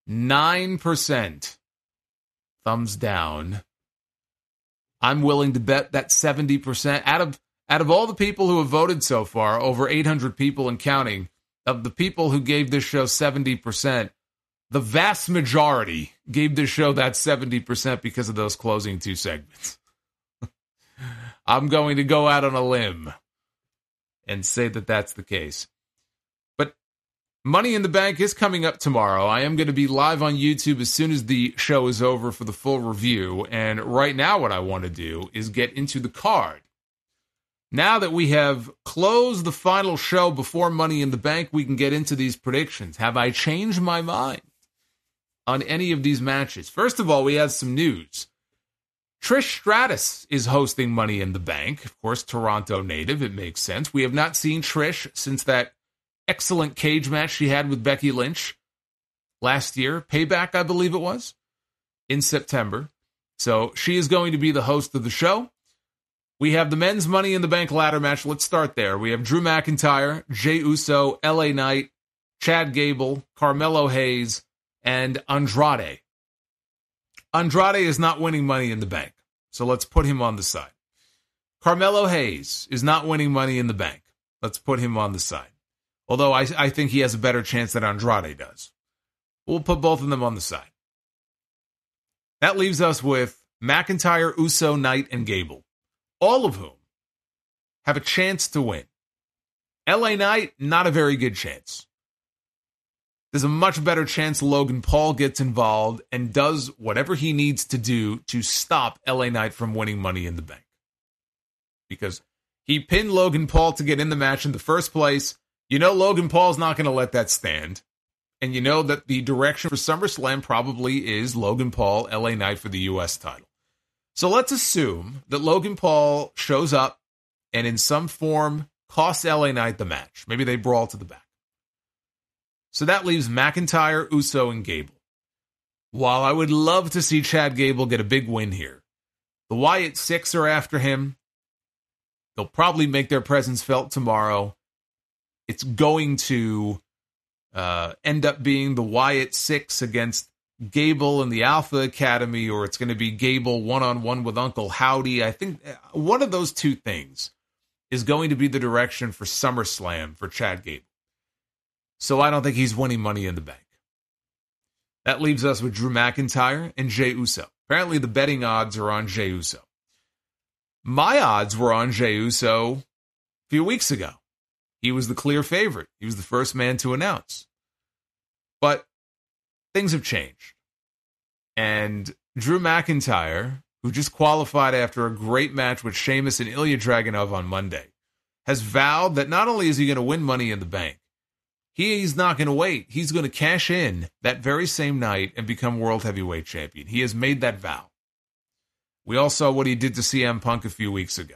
[SPEAKER 1] 9% thumbs down. I'm willing to bet that 70%, out of all the people who have voted so far, over 800 people and counting, of the people who gave this show 70%, the vast majority gave this show that 70% because of those closing two segments. I'm going to go out on a limb and say that that's the case. But Money in the Bank is coming up tomorrow. I am going to be live on YouTube as soon as the show is over for the full review. And right now what I want to do is get into the card. Now that we have closed the final show before Money in the Bank, we can get into these predictions. Have I changed my mind on any of these matches? First of all, we have some news. Trish Stratus is hosting Money in the Bank. Of course, Toronto native. It makes sense. We have not seen Trish since that excellent cage match she had with Becky Lynch last year. Payback, I believe it was, in September. So she is going to be the host of the show. We have the men's Money in the Bank ladder match. Let's start there. We have Drew McIntyre, Jey Uso, LA Knight, Chad Gable, Carmelo Hayes, and Andrade. Andrade is not winning Money in the Bank, so let's put him on the side. Carmelo Hayes is not winning Money in the Bank. Let's put him on the side. Although I think he has a better chance than Andrade does. We'll put both of them on the side. That leaves us with McIntyre, Uso, Knight, and Gable, all of whom have a chance to win. LA Knight, not a very good chance. There's a much better chance Logan Paul gets involved and does whatever he needs to do to stop LA Knight from winning Money in the Bank. Because he pinned Logan Paul to get in the match in the first place. You know Logan Paul's not going to let that stand. And you know that the direction for SummerSlam probably is Logan Paul, LA Knight for the U.S. title. So let's assume that Logan Paul shows up and in some form costs LA Knight the match. Maybe they brawl to the back. So that leaves McIntyre, Uso, and Gable. While I would love to see Chad Gable get a big win here, the Wyatt Six are after him. They'll probably make their presence felt tomorrow. It's going to end up being the Wyatt Six against Gable and the Alpha Academy, or it's going to be Gable one-on-one with Uncle Howdy. I think one of those two things is going to be the direction for SummerSlam for Chad Gable. So I don't think he's winning Money in the Bank. That leaves us with Drew McIntyre and Jey Uso. Apparently the betting odds are on Jey Uso. My odds were on Jey Uso a few weeks ago. He was the clear favorite. He was the first man to announce. But things have changed. And Drew McIntyre, who just qualified after a great match with Sheamus and Ilya Dragunov on Monday, has vowed that not only is he going to win Money in the Bank, he's not going to wait. He's going to cash in that very same night and become World Heavyweight Champion. He has made that vow. We all saw what he did to CM Punk a few weeks ago.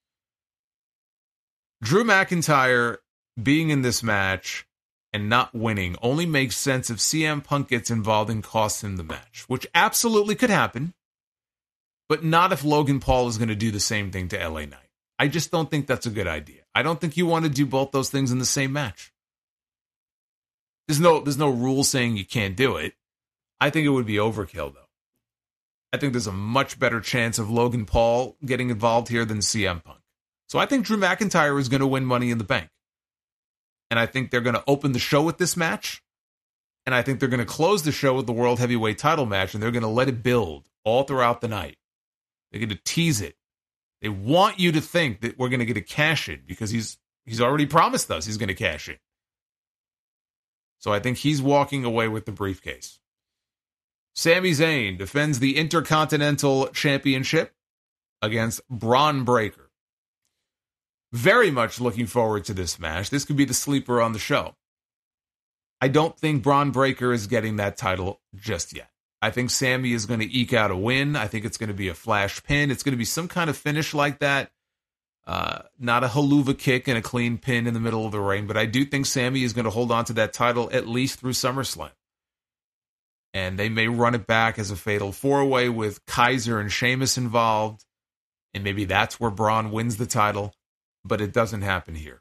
[SPEAKER 1] Drew McIntyre being in this match and not winning only makes sense if CM Punk gets involved and costs him the match, which absolutely could happen, but not if Logan Paul is going to do the same thing to LA Knight. I just don't think that's a good idea. I don't think you want to do both those things in the same match. There's no rule saying you can't do it. I think it would be overkill, though. I think there's a much better chance of Logan Paul getting involved here than CM Punk. So I think Drew McIntyre is going to win Money in the Bank. And I think they're going to open the show with this match. And I think they're going to close the show with the World Heavyweight title match. And they're going to let it build all throughout the night. They're going to tease it. They want you to think that we're going to get a cash in because he's already promised us he's going to cash in. So I think he's walking away with the briefcase. Sami Zayn defends the Intercontinental Championship against Bron Breakker. Very much looking forward to this match. This could be the sleeper on the show. I don't think Bron Breakker is getting that title just yet. I think Sami is going to eke out a win. I think it's going to be a flash pin. It's going to be some kind of finish like that. Not a haluva kick and a clean pin in the middle of the ring, but I do think Sami is going to hold on to that title at least through SummerSlam. And they may run it back as a fatal four-way with Kaiser and Sheamus involved, and maybe that's where Braun wins the title, but it doesn't happen here.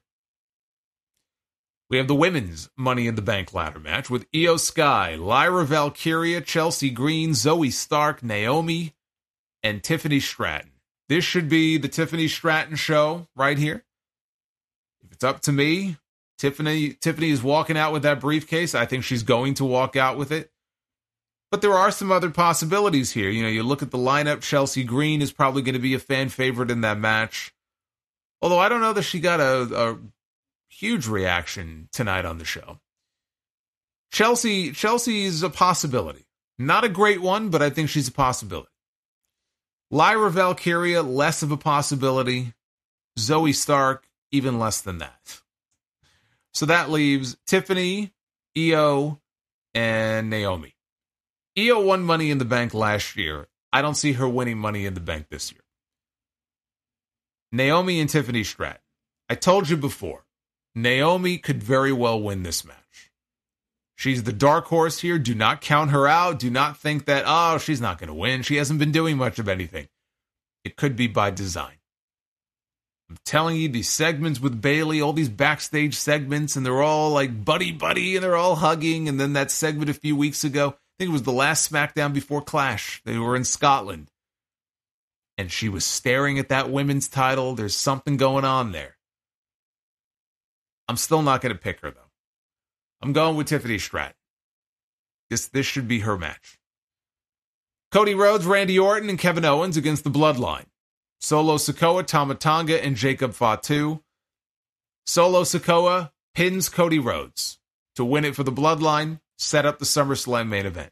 [SPEAKER 1] We have the women's Money in the Bank ladder match with Io Sky, Lyra Valkyria, Chelsea Green, Zoe Stark, Naomi, and Tiffany Stratton. This should be the Tiffany Stratton show right here. If it's up to me, Tiffany is walking out with that briefcase. I think she's going to walk out with it. But there are some other possibilities here. You know, you look at the lineup, Chelsea Green is probably going to be a fan favorite in that match. Although I don't know that she got a huge reaction tonight on the show. Chelsea's a possibility. Not a great one, but I think she's a possibility. Lyra Valkyria, less of a possibility. Zoe Stark, even less than that. So that leaves Tiffany, Io, and Naomi. Io won Money in the Bank last year. I don't see her winning Money in the Bank this year. Naomi and Tiffany Stratton. I told you before, Naomi could very well win this match. She's the dark horse here. Do not count her out. Do not think that, oh, she's not going to win. She hasn't been doing much of anything. It could be by design. I'm telling you, these segments with Bayley, all these backstage segments, and they're all like buddy, and they're all hugging. And then that segment a few weeks ago, I think it was the last SmackDown before Clash. They were in Scotland. And she was staring at that women's title. There's something going on there. I'm still not going to pick her, though. I'm going with Tiffany Stratton. This should be her match. Cody Rhodes, Randy Orton, and Kevin Owens against the Bloodline. Solo Sikoa, Tama Tonga, and Jacob Fatu. Solo Sikoa pins Cody Rhodes to win it for the Bloodline, set up the SummerSlam main event.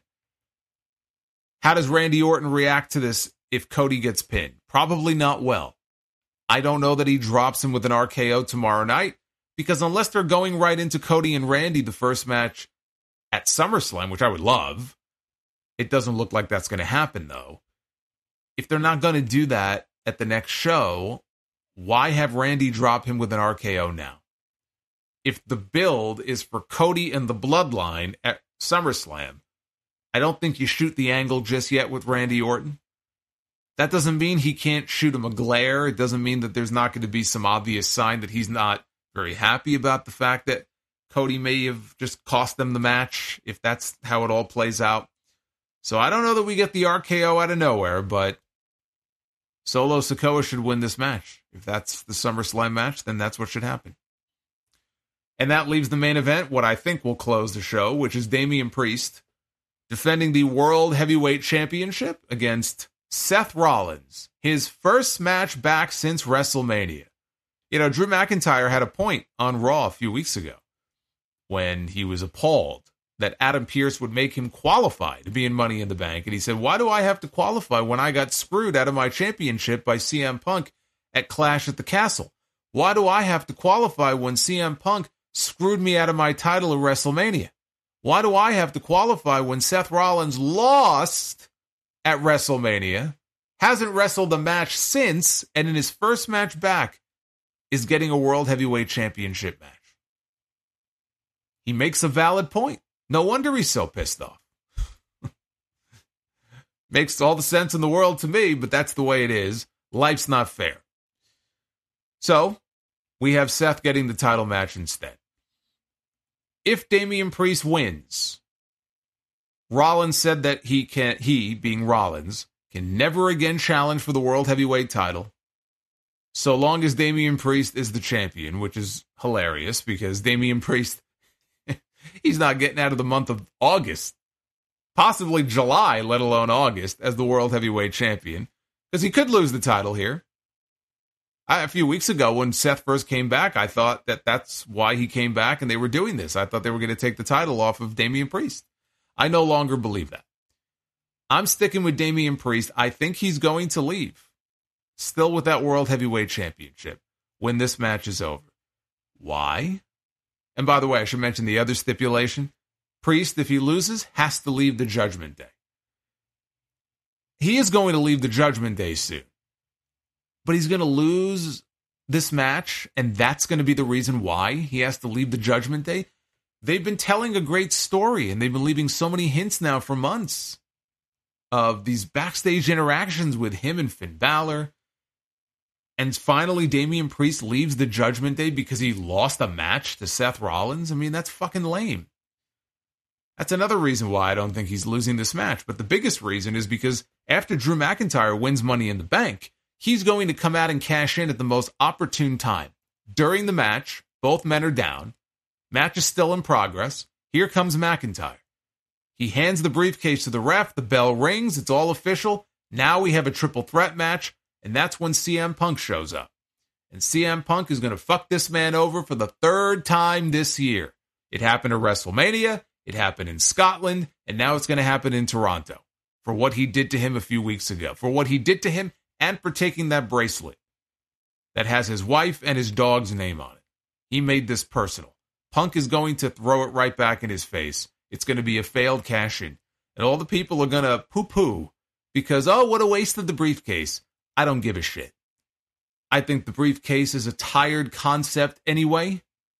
[SPEAKER 1] How does Randy Orton react to this if Cody gets pinned? Probably not well. I don't know that he drops him with an RKO tomorrow night, because unless they're going right into Cody and Randy, the first match at SummerSlam, which I would love, it doesn't look like that's going to happen, though. If they're not going to do that at the next show, why have Randy drop him with an RKO now? If the build is for Cody and the Bloodline at SummerSlam, I don't think you shoot the angle just yet with Randy Orton. That doesn't mean he can't shoot him a glare. It doesn't mean that there's not going to be some obvious sign that he's not very happy about the fact that Cody may have just cost them the match, if that's how it all plays out. So I don't know that we get the RKO out of nowhere, but Solo Sikoa should win this match. If that's the SummerSlam match, then that's what should happen. And that leaves the main event, what I think will close the show, which is Damian Priest defending the World Heavyweight Championship against Seth Rollins. His first match back since WrestleMania. You know, Drew McIntyre had a point on Raw a few weeks ago when he was appalled that Adam Pearce would make him qualify to be in Money in the Bank. And he said, why do I have to qualify when I got screwed out of my championship by CM Punk at Clash at the Castle? Why do I have to qualify when CM Punk screwed me out of my title at WrestleMania? Why do I have to qualify when Seth Rollins lost at WrestleMania, hasn't wrestled a match since, and in his first match back is getting a World Heavyweight Championship match? He makes a valid point. No wonder he's so pissed off. Makes all the sense in the world to me, but that's the way it is. Life's not fair. So, we have Seth getting the title match instead. If Damian Priest wins, Rollins said that he, being Rollins, can never again challenge for the World Heavyweight title so long as Damian Priest is the champion, which is hilarious because Damian Priest, he's not getting out of the month of August, possibly July, let alone August, as the World Heavyweight Champion, because he could lose the title here. A few weeks ago, when Seth first came back, I thought that that's why he came back and they were doing this. I thought they were going to take the title off of Damian Priest. I no longer believe that. I'm sticking with Damian Priest. I think he's going to leave, still with that World Heavyweight Championship, when this match is over. Why? And by the way, I should mention the other stipulation. Priest, if he loses, has to leave the Judgment Day. He is going to leave the Judgment Day soon. But he's going to lose this match, and that's going to be the reason why he has to leave the Judgment Day. They've been telling a great story, and they've been leaving so many hints now for months of these backstage interactions with him and Finn Balor. And finally, Damian Priest leaves the Judgment Day because he lost a match to Seth Rollins. I mean, that's fucking lame. That's another reason why I don't think he's losing this match. But the biggest reason is because after Drew McIntyre wins Money in the Bank, he's going to come out and cash in at the most opportune time. During the match, both men are down. Match is still in progress. Here comes McIntyre. He hands the briefcase to the ref. The bell rings. It's all official. Now we have a triple threat match. And that's when CM Punk shows up. And CM Punk is going to fuck this man over for the third time this year. It happened at WrestleMania. It happened in Scotland. And now it's going to happen in Toronto for what he did to him a few weeks ago. For what he did to him and for taking that bracelet that has his wife and his dog's name on it. He made this personal. Punk is going to throw it right back in his face. It's going to be a failed cash-in. And all the people are going to poo-poo because, oh, what a waste of the briefcase. I don't give a shit. I think the briefcase is a tired concept anyway.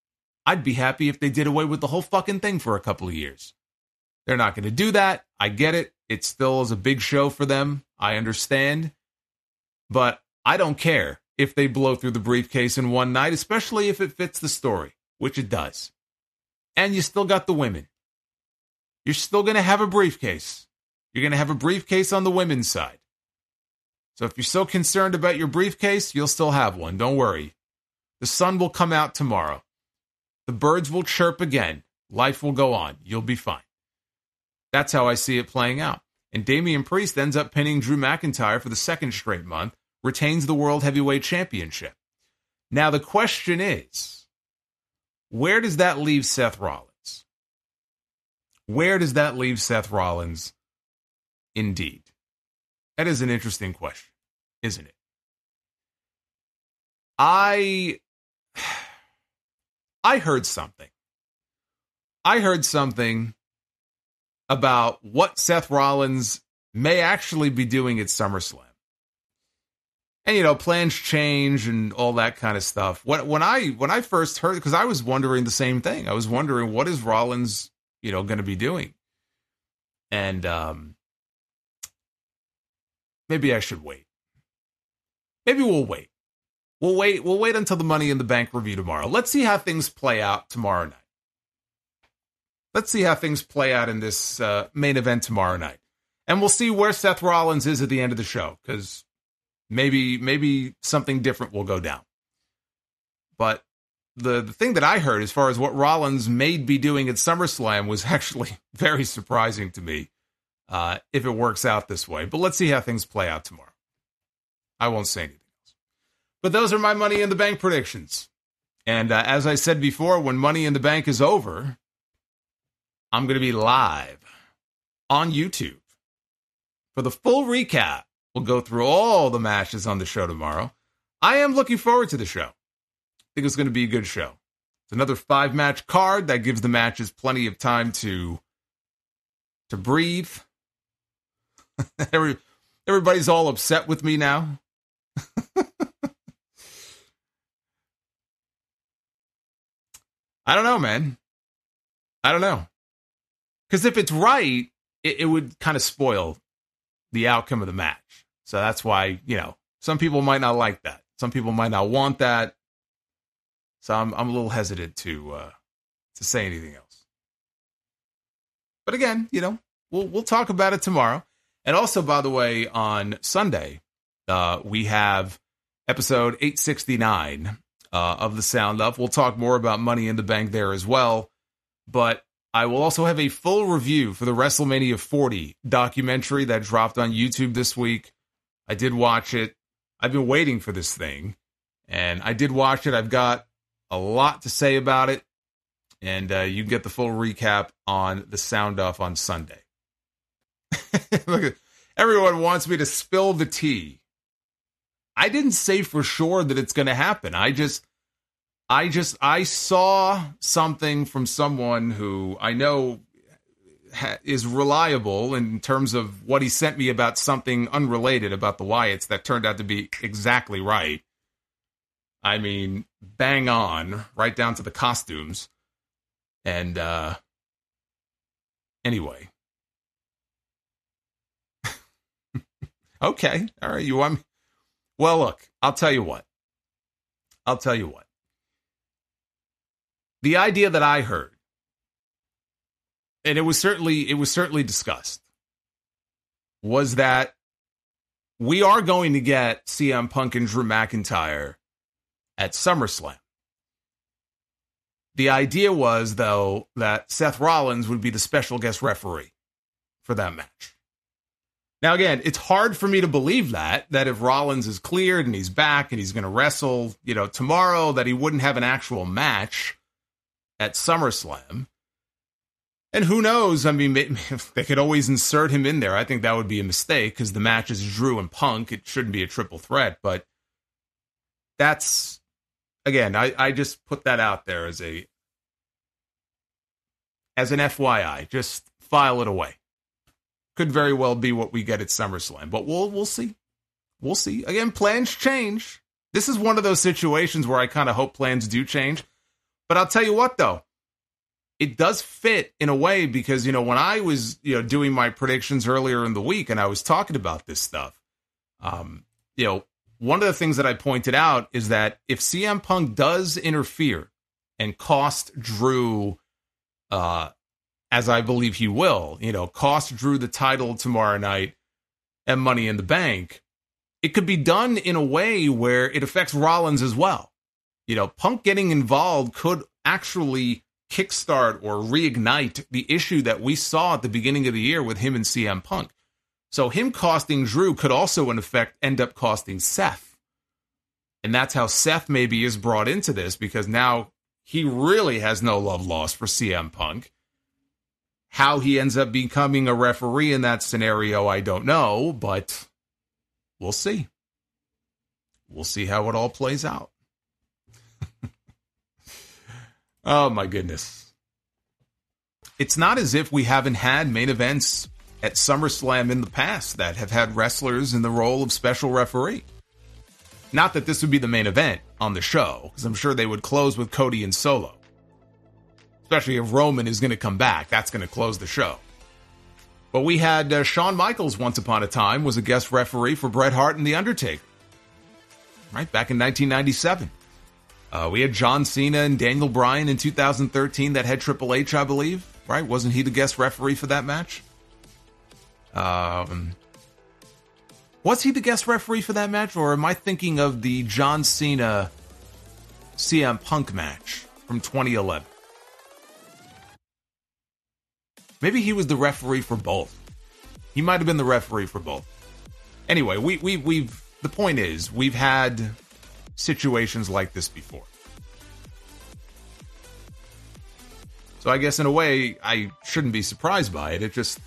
[SPEAKER 1] I'd be happy if they did away with the whole fucking thing for a couple of years. They're not going to do that. I get it. It still is a big show for them. I understand. But I don't care if they blow through the briefcase in one night, especially if it fits the story, which it does. And you still got the women. You're still going to have a briefcase. You're going to have a briefcase on the women's side. So if you're so concerned about your briefcase, you'll still have one. Don't worry. The sun will come out tomorrow. The birds will chirp again. Life will go on. You'll be fine. That's how I see it playing out. And Damian Priest ends up pinning Drew McIntyre for the second straight month, retains the World Heavyweight Championship. Now the question is, where does that leave Seth Rollins? Where does that leave Seth Rollins? Indeed. That is an interesting question, isn't it? I heard something. I heard something about what Seth Rollins may actually be doing at SummerSlam. And, plans change and all that kind of stuff. When I first heard, because I was wondering the same thing. I was wondering, what is Rollins, going to be doing? And maybe I should wait. Maybe we'll wait. We'll wait until the Money in the Bank review tomorrow. Let's see how things play out tomorrow night. Let's see how things play out in this main event tomorrow night. And we'll see where Seth Rollins is at the end of the show, because maybe something different will go down. But the thing that I heard as far as what Rollins may be doing at SummerSlam was actually very surprising to me, if it works out this way. But let's see how things play out tomorrow. I won't say anything else. But those are my Money in the Bank predictions. And as I said before, when Money in the Bank is over, I'm going to be live on YouTube for the full recap. We'll go through all the matches on the show tomorrow. I am looking forward to the show. I think it's going to be a good show. It's another 5-match card that gives the matches plenty of time to breathe. Everybody's all upset with me now. I don't know, man. I don't know. Because if it's right, it would kind of spoil the outcome of the match. So that's why, some people might not like that. Some people might not want that. So I'm a little hesitant to say anything else. But again, we'll talk about it tomorrow. And also, by the way, on Sunday, we have episode 869 of the Sound Up. We'll talk more about Money in the Bank there as well. But I will also have a full review for the WrestleMania 40 documentary that dropped on YouTube this week. I did watch it. I've been waiting for this thing, and I did watch it. I've got a lot to say about it, and you can get the full recap on the Sound Off on Sunday. Look, everyone wants me to spill the tea. I didn't say for sure that it's going to happen. I saw something from someone who I know is reliable in terms of what he sent me about something unrelated about the Wyatts that turned out to be exactly right. I mean, bang on, right down to the costumes. And anyway. Okay, all right, you want me? Well, look, I'll tell you what. The idea that I heard, and it was certainly discussed, was that we are going to get CM Punk and Drew McIntyre at SummerSlam. The idea was, though, that Seth Rollins would be the special guest referee for that match. Now, again, it's hard for me to believe that if Rollins is cleared and he's back and he's going to wrestle, tomorrow, that he wouldn't have an actual match at SummerSlam. And who knows? I mean, they could always insert him in there. I think that would be a mistake because the match is Drew and Punk. It shouldn't be a triple threat. But that's, again, I just put that out there as an FYI. Just file it away. Could very well be what we get at SummerSlam. But we'll see. We'll see. Again, plans change. This is one of those situations where I kind of hope plans do change. But I'll tell you what, though. It does fit in a way because, when I was, doing my predictions earlier in the week and I was talking about this stuff, one of the things that I pointed out is that if CM Punk does interfere and cost Drew, as I believe he will, cost Drew the title tomorrow night and Money in the Bank, it could be done in a way where it affects Rollins as well. Punk getting involved could actually kickstart or reignite the issue that we saw at the beginning of the year with him and CM Punk. So him costing Drew could also, in effect, end up costing Seth. And that's how Seth maybe is brought into this, because now he really has no love lost for CM Punk. How he ends up becoming a referee in that scenario, I don't know, but we'll see. We'll see how it all plays out. Oh, my goodness. It's not as if we haven't had main events at SummerSlam in the past that have had wrestlers in the role of special referee. Not that this would be the main event on the show, because I'm sure they would close with Cody and Solo. Especially if Roman is going to come back. That's going to close the show. But we had Shawn Michaels once upon a time was a guest referee for Bret Hart and The Undertaker. Right, back in 1997. We had John Cena and Daniel Bryan in 2013 that had Triple H, I believe. Right? Wasn't he the guest referee for that match? Was he the guest referee for that match? Or am I thinking of the John Cena CM Punk match from 2011? Maybe he was the referee for both. He might have been the referee for both. Anyway, the point is, we've had situations like this before. So I guess in a way, I shouldn't be surprised by it. It just,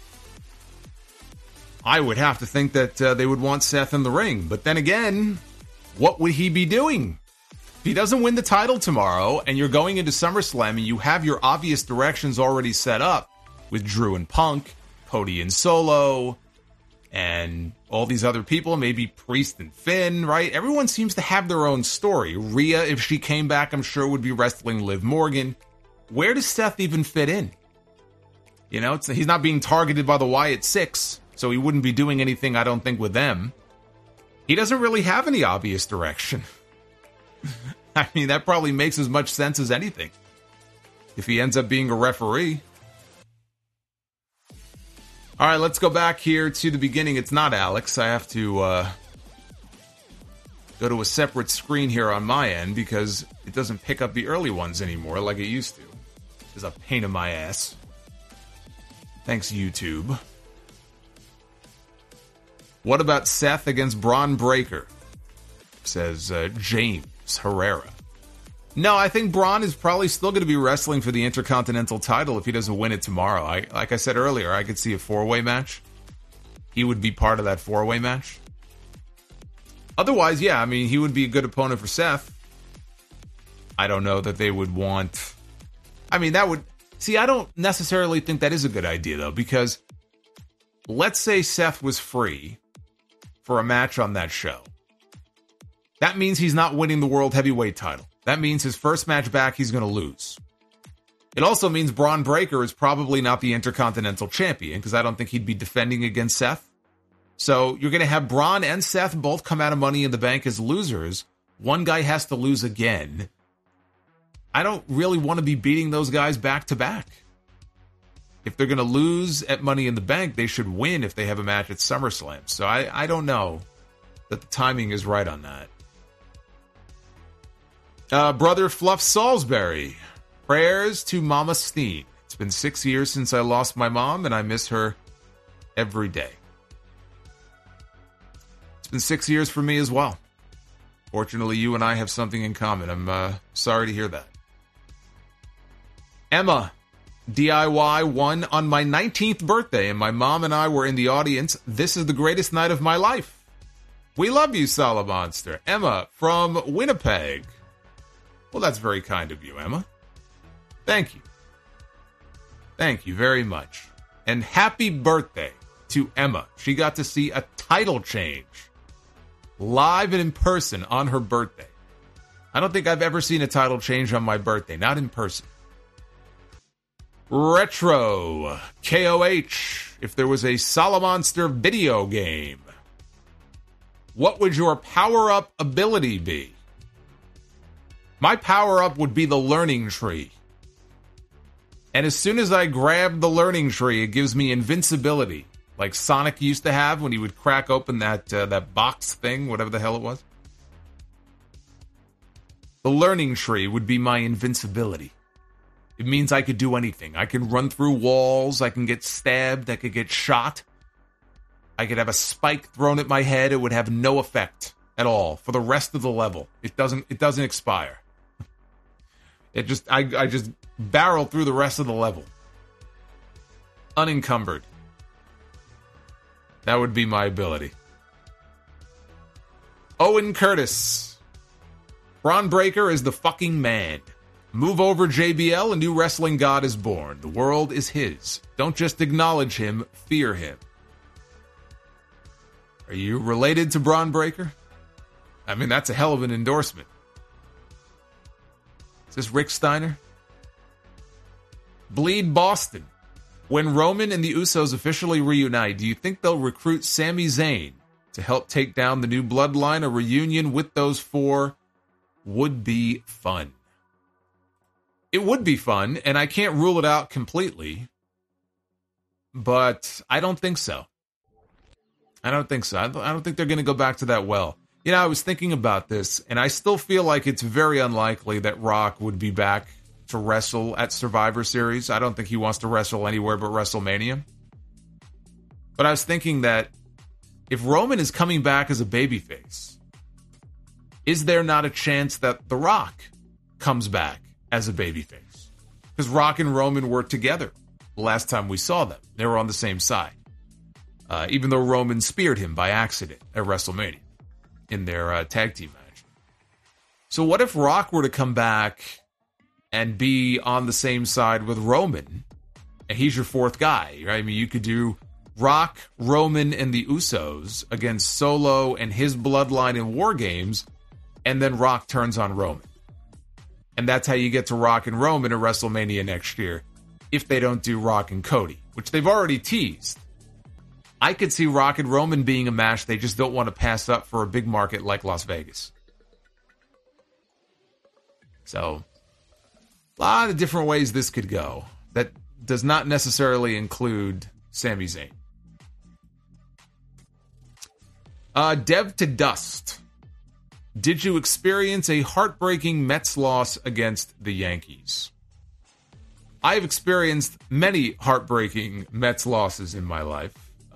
[SPEAKER 1] I would have to think that they would want Seth in the ring. But then again, what would he be doing? If he doesn't win the title tomorrow and you're going into SummerSlam and you have your obvious directions already set up with Drew and Punk, Cody and Solo, and all these other people, maybe Priest and Finn, right? Everyone seems to have their own story. Rhea, if she came back, I'm sure would be wrestling Liv Morgan. Where does Seth even fit in? He's not being targeted by the Wyatt Six, so he wouldn't be doing anything, I don't think, with them. He doesn't really have any obvious direction. I mean, that probably makes as much sense as anything. If he ends up being a referee. All right, let's go back here to the beginning. It's not Alex. I have to go to a separate screen here on my end because it doesn't pick up the early ones anymore like it used to. It's a pain in my ass. Thanks, YouTube. What about Seth against Braun Breaker? Says James Herrera. No, I think Braun is probably still going to be wrestling for the Intercontinental title if he doesn't win it tomorrow. Like I said earlier, I could see a four-way match. He would be part of that four-way match. Otherwise, yeah, I mean, he would be a good opponent for Seth. I don't know that they would want... I mean, that would... See, I don't necessarily think that is a good idea, though, because let's say Seth was free for a match on that show. That means he's not winning the World Heavyweight title. That means his first match back, he's going to lose. It also means Braun Breaker is probably not the Intercontinental Champion, because I don't think he'd be defending against Seth. So you're going to have Braun and Seth both come out of Money in the Bank as losers. One guy has to lose again. I don't really want to be beating those guys back to back. If they're going to lose at Money in the Bank, they should win if they have a match at SummerSlam. So I don't know that the timing is right on that. Brother Fluff Salisbury. Prayers to Mama Steen. It's been 6 years since I lost my mom, and I miss her every day. It's been 6 years for me as well. Fortunately, you and I have something in common. I'm sorry to hear that. Emma, DIY won on my 19th birthday, and my mom and I were in the audience. This is the greatest night of my life. We love you, Salamonster. Emma from Winnipeg. Well, that's very kind of you, Emma. Thank you. Thank you very much. And happy birthday to Emma. She got to see a title change live and in person on her birthday. I don't think I've ever seen a title change on my birthday, not in person. Retro, KOH, if there was a Solomonster video game, what would your power-up ability be? My power-up would be the learning tree. And as soon as I grab the learning tree, it gives me invincibility, like Sonic used to have when he would crack open that box thing, whatever the hell it was. The learning tree would be my invincibility. It means I could do anything. I can run through walls. I can get stabbed. I could get shot. I could have a spike thrown at my head. It would have no effect at all for the rest of the level. It doesn't expire. I just barrel through the rest of the level. Unencumbered. That would be my ability. Owen Curtis. Bron Breakker is the fucking man. Move over, JBL, a new wrestling god is born. The world is his. Don't just acknowledge him, fear him. Are you related to Bron Breakker? I mean, that's a hell of an endorsement. Is this Rick Steiner? Bleed Boston. When Roman and the Usos officially reunite, do you think they'll recruit Sami Zayn to help take down the new bloodline? A reunion with those four would be fun. It would be fun, and I can't rule it out completely, but I don't think so. I don't think so. I don't think they're going to go back to that well. You know, I was thinking about this, and I still feel like it's very unlikely that Rock would be back to wrestle at Survivor Series. I don't think he wants to wrestle anywhere but WrestleMania. But I was thinking that if Roman is coming back as a babyface, is there not a chance that The Rock comes back as a babyface? Because Rock and Roman were together the last time we saw them. They were on the same side. Even though Roman speared him by accident at WrestleMania in their tag team match. So what if Rock were to come back and be on the same side with Roman, and he's your fourth guy, right? I mean, you could do Rock, Roman, and the Usos against Solo and his bloodline in War Games, and then Rock turns on Roman. And that's how you get to Rock and Roman at WrestleMania next year, if they don't do Rock and Cody, which they've already teased. I could see Rock and Roman being a match they just don't want to pass up for a big market like Las Vegas. So, a lot of different ways this could go. That does not necessarily include Sami Zayn. Dev to Dust. Did you experience a heartbreaking Mets loss against the Yankees? I've experienced many heartbreaking Mets losses in my life.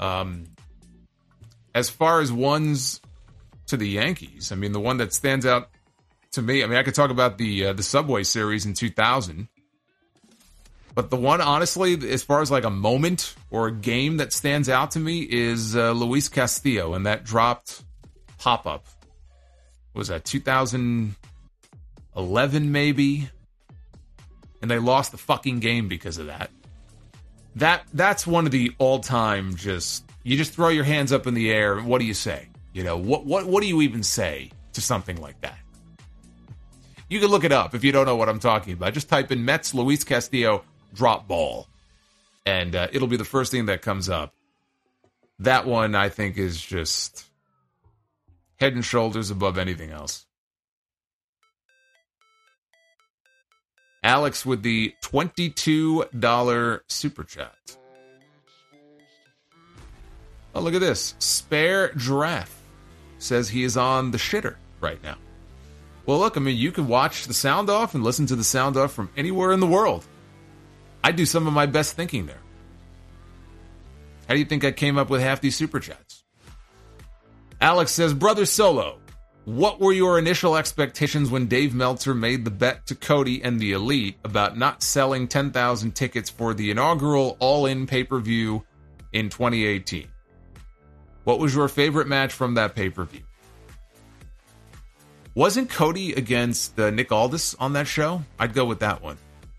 [SPEAKER 1] As far as ones to the Yankees, I mean, the one that stands out to me, I mean, I could talk about the Subway Series in 2000. But the one, honestly, as far as like a moment or a game that stands out to me is Luis Castillo and that dropped pop-up. Was that 2011 maybe? And they lost the fucking game because of that. That's one of the all-time just, you just throw your hands up in the air and what do you say? You know, what do you even say to something like that? You can look it up if you don't know what I'm talking about. Just type in Mets Luis Castillo drop ball. And it'll be the first thing that comes up. That one, I think, is just head and shoulders above anything else. Alex with the $22 super chat. Oh, look at this. Spare Giraffe says he is on the shitter right now. Well, look, I mean, you can watch the sound off and listen to the sound off from anywhere in the world. I do some of my best thinking there. How do you think I came up with half these super chats? Alex says, Brother Solo, what were your initial expectations when Dave Meltzer made the bet to Cody and the Elite about not selling 10,000 tickets for the inaugural All-In pay-per-view in 2018? What was your favorite match from that pay-per-view? Wasn't Cody against Nick Aldis on that show? I'd go with that one.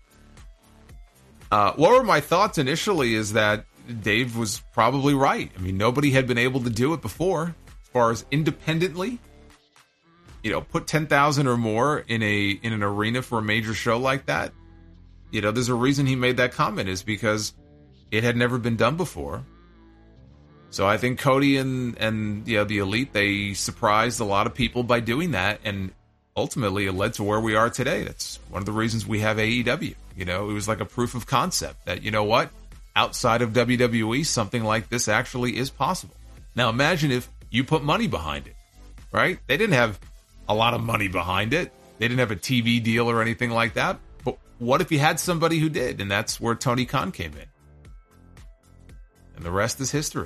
[SPEAKER 1] What were my thoughts initially is that Dave was probably right. I mean, nobody had been able to do it before, as far as independently. put 10,000 or more in an arena for a major show like that. There's a reason he made that comment, is because it had never been done before. So I think Cody and the Elite, they surprised a lot of people by doing that, and ultimately it led to where we are today. That's one of the reasons we have AEW. It was like a proof of concept that, outside of WWE, something like this actually is possible. Now imagine if you put money behind it, right? They didn't have a lot of money behind it. They didn't have a TV deal or anything like that. But what if you had somebody who did? And that's where Tony Khan came in. And the rest is history.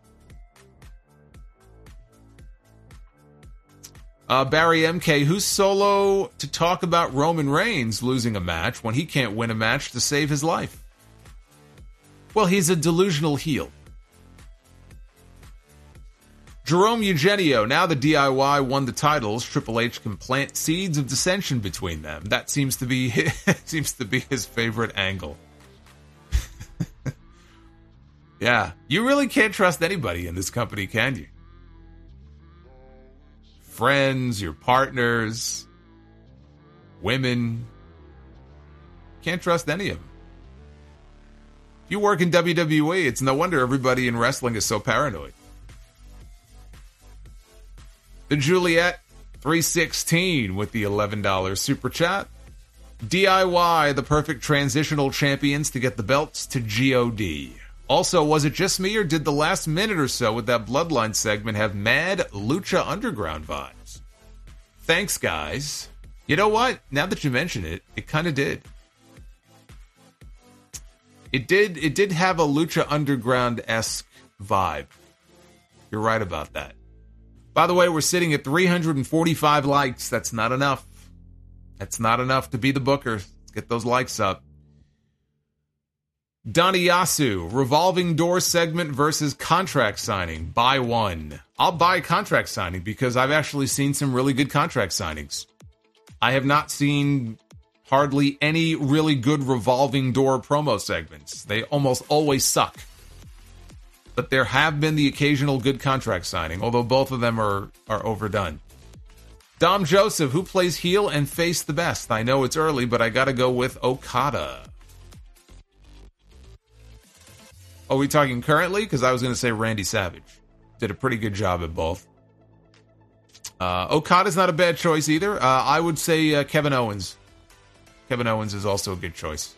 [SPEAKER 1] Barry MK, who's Solo to talk about Roman Reigns losing a match when he can't win a match to save his life? Well, he's a delusional heel. Jerome Eugenio, now the DIY won the titles, Triple H can plant seeds of dissension between them. That seems to be his favorite angle. Yeah, you really can't trust anybody in this company, can you? Friends, your partners, women. Can't trust any of them. If you work in WWE, it's no wonder everybody in wrestling is so paranoid. The Juliet 316 with the $11 super chat. DIY, the perfect transitional champions to get the belts to GOD. Also, was it just me, or did the last minute or so with that Bloodline segment have mad Lucha Underground vibes? Thanks, guys. You know what? Now that you mention it, it kind of did. It did have a Lucha Underground-esque vibe. You're right about that. By the way, we're sitting at 345 likes. That's not enough. That's not enough to be the booker. Let's get those likes up. Donnie Yasu, revolving door segment versus contract signing. Buy one. I'll buy contract signing because I've actually seen some really good contract signings. I have not seen hardly any really good revolving door promo segments. They almost always suck. But there have been the occasional good contract signing, although both of them are overdone. Dom Joseph, who plays heel and face the best? I know it's early, but I gotta go with Okada. Are we talking currently? Because I was going to say Randy Savage. Did a pretty good job at both. Okada's not a bad choice either. I would say Kevin Owens. Kevin Owens is also a good choice.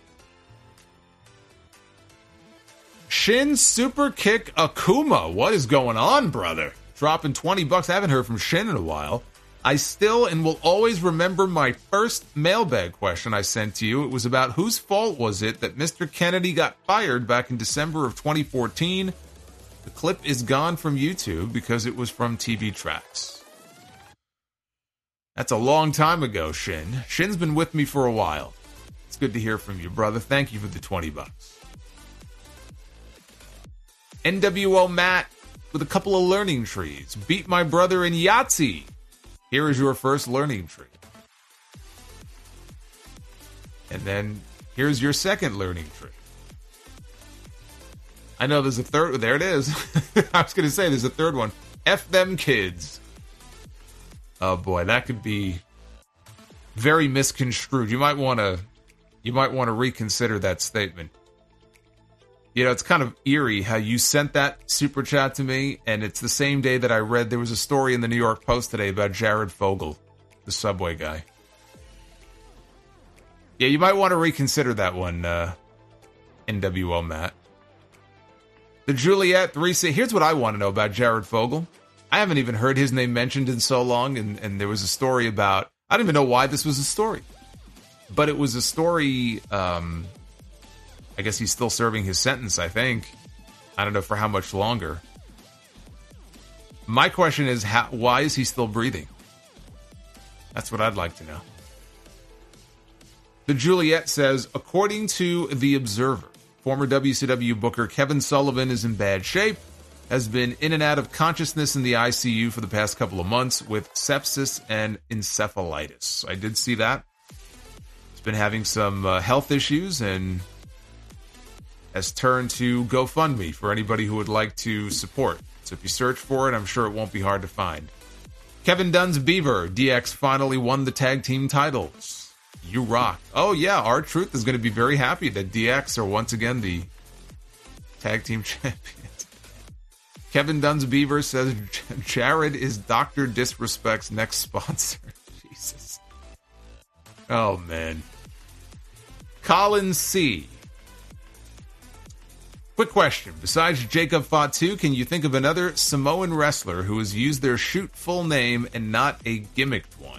[SPEAKER 1] Shin Super Kick Akuma. What is going on, brother? Dropping $20. I haven't heard from Shin in a while. I still and will always remember my first mailbag question I sent to you. It was about whose fault was it that Mr. Kennedy got fired back in December of 2014. The clip is gone from YouTube because it was from TV Tracks. That's a long time ago, Shin. Shin's been with me for a while. It's good to hear from you, brother. Thank you for the $20. NWO Matt with a couple of learning trees. Beat my brother in Yahtzee. Here is your first learning tree. And then here's your second learning tree. I know there's a third. There it is. I was going to say there's a third one. F them kids. Oh boy, that could be very misconstrued. You might want to reconsider that statement. It's kind of eerie how you sent that super chat to me, and it's the same day that I read there was a story in the New York Post today about Jared Fogle, the Subway guy. Yeah, you might want to reconsider that one, NWO Matt. The Juliet 3. Here's what I want to know about Jared Fogle. I haven't even heard his name mentioned in so long, and there was a story about... I don't even know why this was a story. But it was a story... I guess he's still serving his sentence, I think. I don't know for how much longer. My question is, why is he still breathing? That's what I'd like to know. The Juliet says, according to The Observer, former WCW booker Kevin Sullivan is in bad shape, has been in and out of consciousness in the ICU for the past couple of months with sepsis and encephalitis. I did see that. He's been having some health issues and has turned to GoFundMe for anybody who would like to support. So if you search for it, I'm sure it won't be hard to find. Kevin Dunn's Beaver. DX finally won the tag team titles. You rock. Oh, yeah. R-Truth is going to be very happy that DX are once again the tag team champions. Kevin Dunn's Beaver says Jared is Dr. Disrespect's next sponsor. Jesus. Oh, man. Colin C. Quick question. Besides Jacob Fatu, can you think of another Samoan wrestler who has used their shoot full name and not a gimmicked one?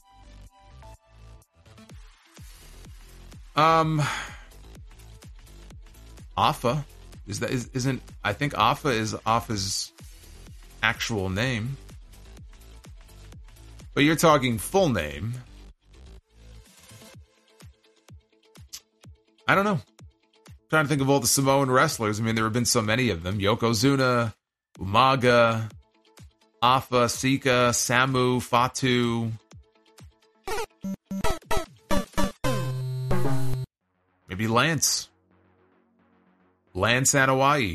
[SPEAKER 1] Afa. Isn't I think Afa is Afa's actual name. But you're talking full name. I don't know. Trying to think of all the Samoan wrestlers. I mean, there have been so many of them. Yokozuna, Umaga, Afa, Sika, Samu, Fatu. Maybe Lance. Lance Anoa'i.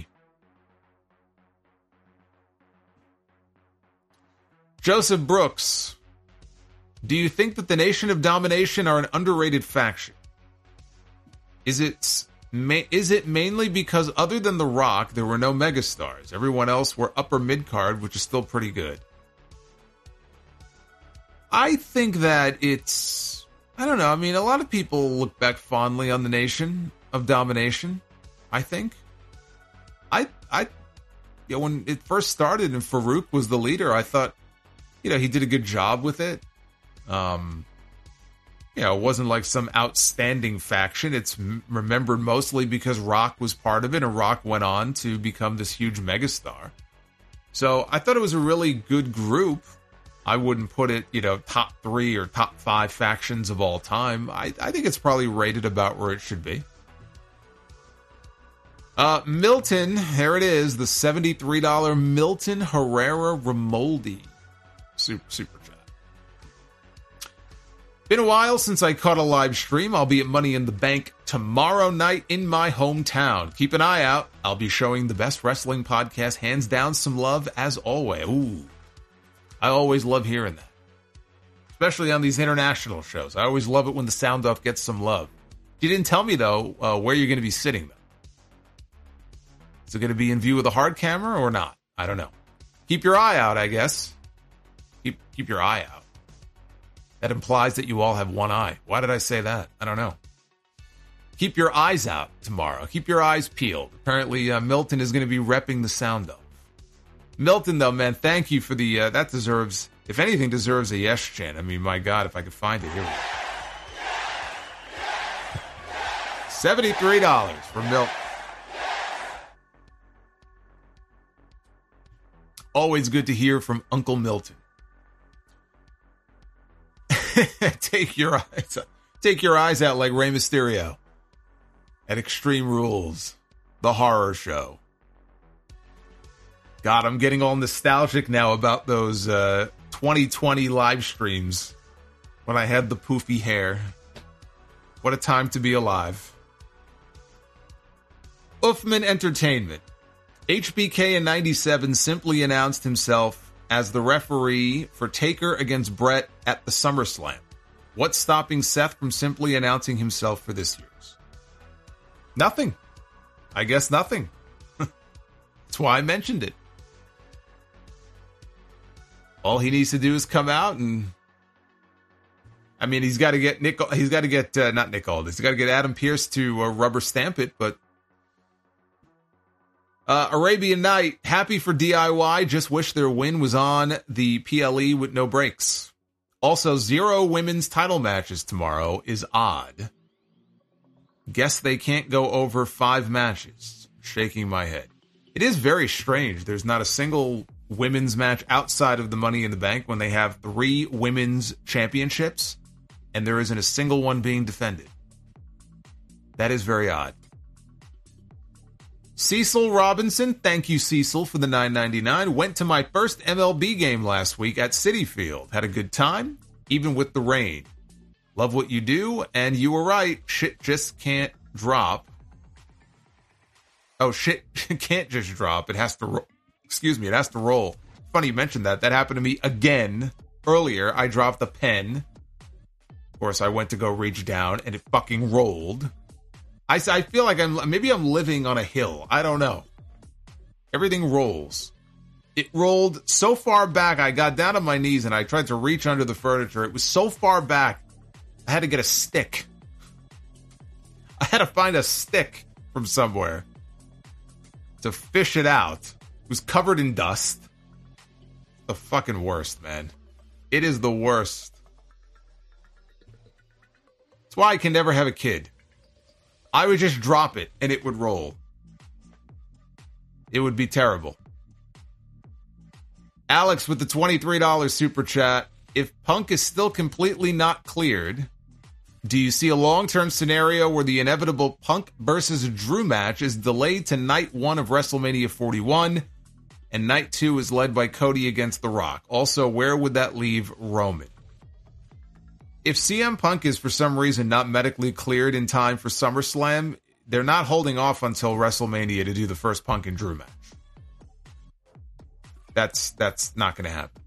[SPEAKER 1] Joseph Brooks. Do you think that the Nation of Domination are an underrated faction? Is it mainly because other than The Rock, there were no megastars? Everyone else were upper mid-card, which is still pretty good. I think that it's... I don't know. I mean, a lot of people look back fondly on the Nation of Domination, I think. When it first started and Farouk was the leader, I thought, he did a good job with it. It wasn't like some outstanding faction. It's remembered mostly because Rock was part of it, and Rock went on to become this huge megastar. So I thought it was a really good group. I wouldn't put it, top 3 or top 5 factions of all time. I think it's probably rated about where it should be. Milton, here it is, the $73 Milton Herrera Ramoldi. Super chat. Been a while since I caught a live stream. I'll be at Money in the Bank tomorrow night in my hometown. Keep an eye out. I'll be showing the best wrestling podcast, hands down, some love as always. Ooh, I always love hearing that. Especially on these international shows. I always love it when the sound off gets some love. You didn't tell me, though, where you're going to be sitting, though. Is it going to be in view of the hard camera or not? I don't know. Keep your eye out, I guess. Keep your eye out. That implies that you all have one eye. Why did I say that? I don't know. Keep your eyes out tomorrow. Keep your eyes peeled. Apparently, Milton is going to be repping the sound off. Milton, though, man, thank you for the... that deserves... If anything, deserves a yes chant. I mean, my God, if I could find it. Here we go. $73 for Milton. Always good to hear from Uncle Milton. Take your eyes out like Rey Mysterio at Extreme Rules, the horror show. God, I'm getting all nostalgic now about those 2020 live streams when I had the poofy hair. What a time to be alive. Uffman Entertainment. HBK in 97 simply announced himself as the referee for Taker against Brett at the SummerSlam. What's stopping Seth from simply announcing himself for this year's? Nothing. I guess nothing. That's why I mentioned it. All he needs to do is come out and... I mean, he's got to get Nick... He's got to get... not Nick Aldis. He's got to get Adam Pearce to rubber stamp it, but... Arabian Night, happy for DIY. Just wish their win was on the PLE with no breaks. Also, 0 women's title matches tomorrow is odd. Guess they can't go over 5 matches. Shaking my head. It is very strange. There's not a single women's match outside of the Money in the Bank when they have 3 women's championships, and there isn't a single one being defended. That is very odd. Cecil Robinson, thank you, Cecil, for the $9.99. Went to my first MLB game last week at Citi Field. Had a good time, even with the rain. Love what you do, and you were right. Shit just can't drop. Oh, shit can't just drop. It has to roll. Excuse me, it has to roll. funny you mentioned that. That happened to me again earlier. I dropped the pen. Of course, I went to go reach down, and it fucking rolled. I feel like maybe I'm living on a hill. I don't know. Everything rolls. It rolled so far back, I got down on my knees, and I tried to reach under the furniture. It was so far back, I had to get a stick. I had to find a stick from somewhere to fish it out. It was covered in dust. The fucking worst, man. It is the worst. That's why I can never have a kid. I would just drop it and it would roll. It would be terrible. Alex with the $23 super chat. If Punk is still completely not cleared, do you see a long-term scenario where the inevitable Punk versus Drew match is delayed to night 1 of WrestleMania 41 and night 2 is led by Cody against The Rock? Also, where would that leave Roman? If CM Punk is for some reason not medically cleared in time for SummerSlam, they're not holding off until WrestleMania to do the first Punk and Drew match. That's not going to happen.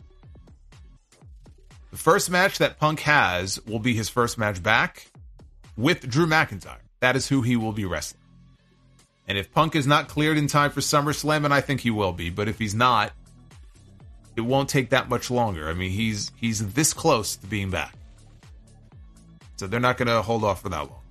[SPEAKER 1] The first match that Punk has will be his first match back with Drew McIntyre. That is who he will be wrestling. And if Punk is not cleared in time for SummerSlam, and I think he will be, but if he's not, it won't take that much longer. I mean, he's this close to being back. So they're not going to hold off for that long.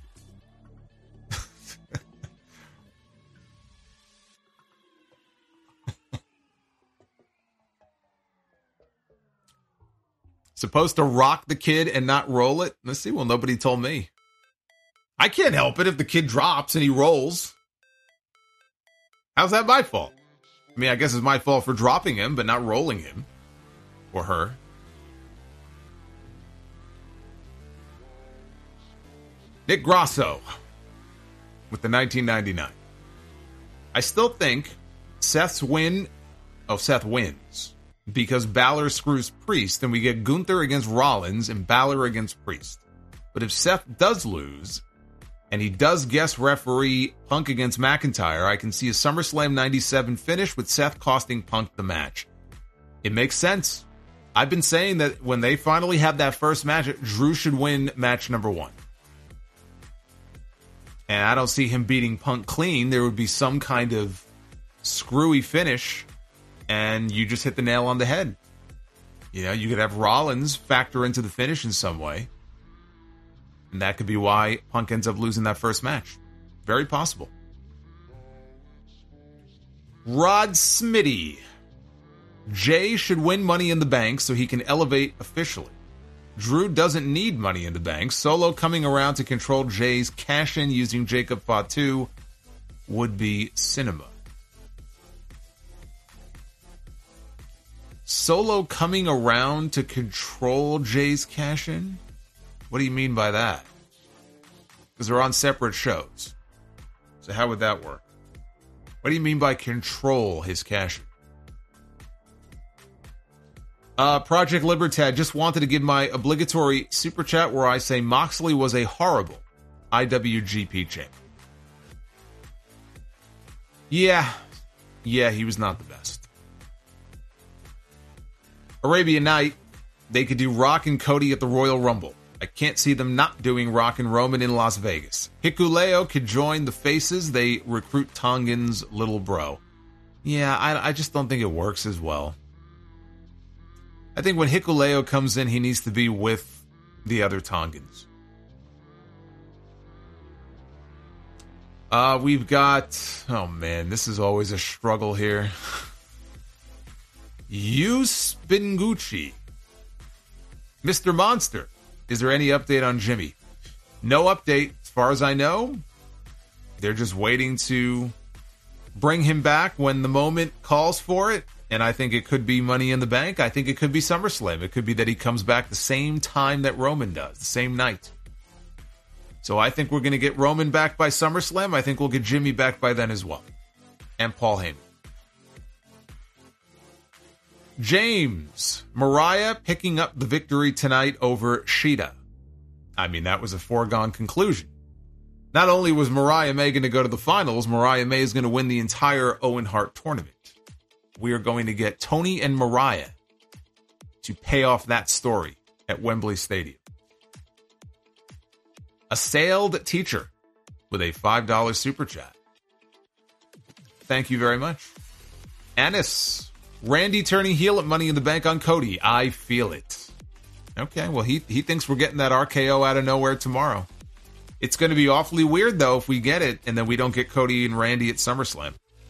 [SPEAKER 1] Supposed to rock the kid and not roll it? Let's see. Well, nobody told me. I can't help it if the kid drops and he rolls. How's that my fault? I mean, I guess it's my fault for dropping him, but not rolling him. Or her. Nick Grosso with the 1999. I still think Seth wins because Balor screws Priest and we get Gunther against Rollins and Balor against Priest. But if Seth does lose and he does guest referee Punk against McIntyre, I can see a SummerSlam 97 finish with Seth costing Punk the match. It makes sense. I've been saying that when they finally have that first match, Drew should win match number 1. And I don't see him beating Punk clean. There would be some kind of screwy finish, and you just hit the nail on the head. You know, you could have Rollins factor into the finish in some way. And that could be why Punk ends up losing that first match. Very possible. Rod Smitty. Jay should win Money in the Bank so he can elevate officially. Drew doesn't need Money in the Bank. Solo coming around to control Jay's cash-in using Jacob Fatu would be cinema. Solo coming around to control Jay's cash-in? What do you mean by that? Because they're on separate shows. So how would that work? What do you mean by control his cash-in? Project Libertad just wanted to give my obligatory super chat where I say Moxley was a horrible IWGP champ. Yeah, he was not the best. Arabian Night, they could do Rock and Cody at the Royal Rumble. I can't see them not doing Rock and Roman in Las Vegas. Hikuleo could join the Faces. They recruit Tongan's little bro. Yeah, I just don't think it works as well. I think when Hikuleo comes in, he needs to be with the other Tongans. We've got... Oh, man, this is always a struggle here. Yu Spingucci. Mr. Monster. Is there any update on Jimmy? No update. As far as I know, they're just waiting to bring him back when the moment calls for it. And I think it could be Money in the Bank. I think it could be SummerSlam. It could be that he comes back the same time that Roman does, the same night. So I think we're going to get Roman back by SummerSlam. I think we'll get Jimmy back by then as well. And Paul Heyman. James. Mariah picking up the victory tonight over Shida. I mean, that was a foregone conclusion. Not only was Mariah May going to go to the finals, Mariah May is going to win the entire Owen Hart tournament. we are going to get Tony and Mariah to pay off that story at Wembley Stadium. A sailed teacher with a $5 super chat. Thank you very much. Anis, Randy turning heel at Money in the Bank on Cody. I feel it. Okay, well, he thinks we're getting that RKO out of nowhere tomorrow. It's going to be awfully weird, though, if we get it and then we don't get Cody and Randy at SummerSlam.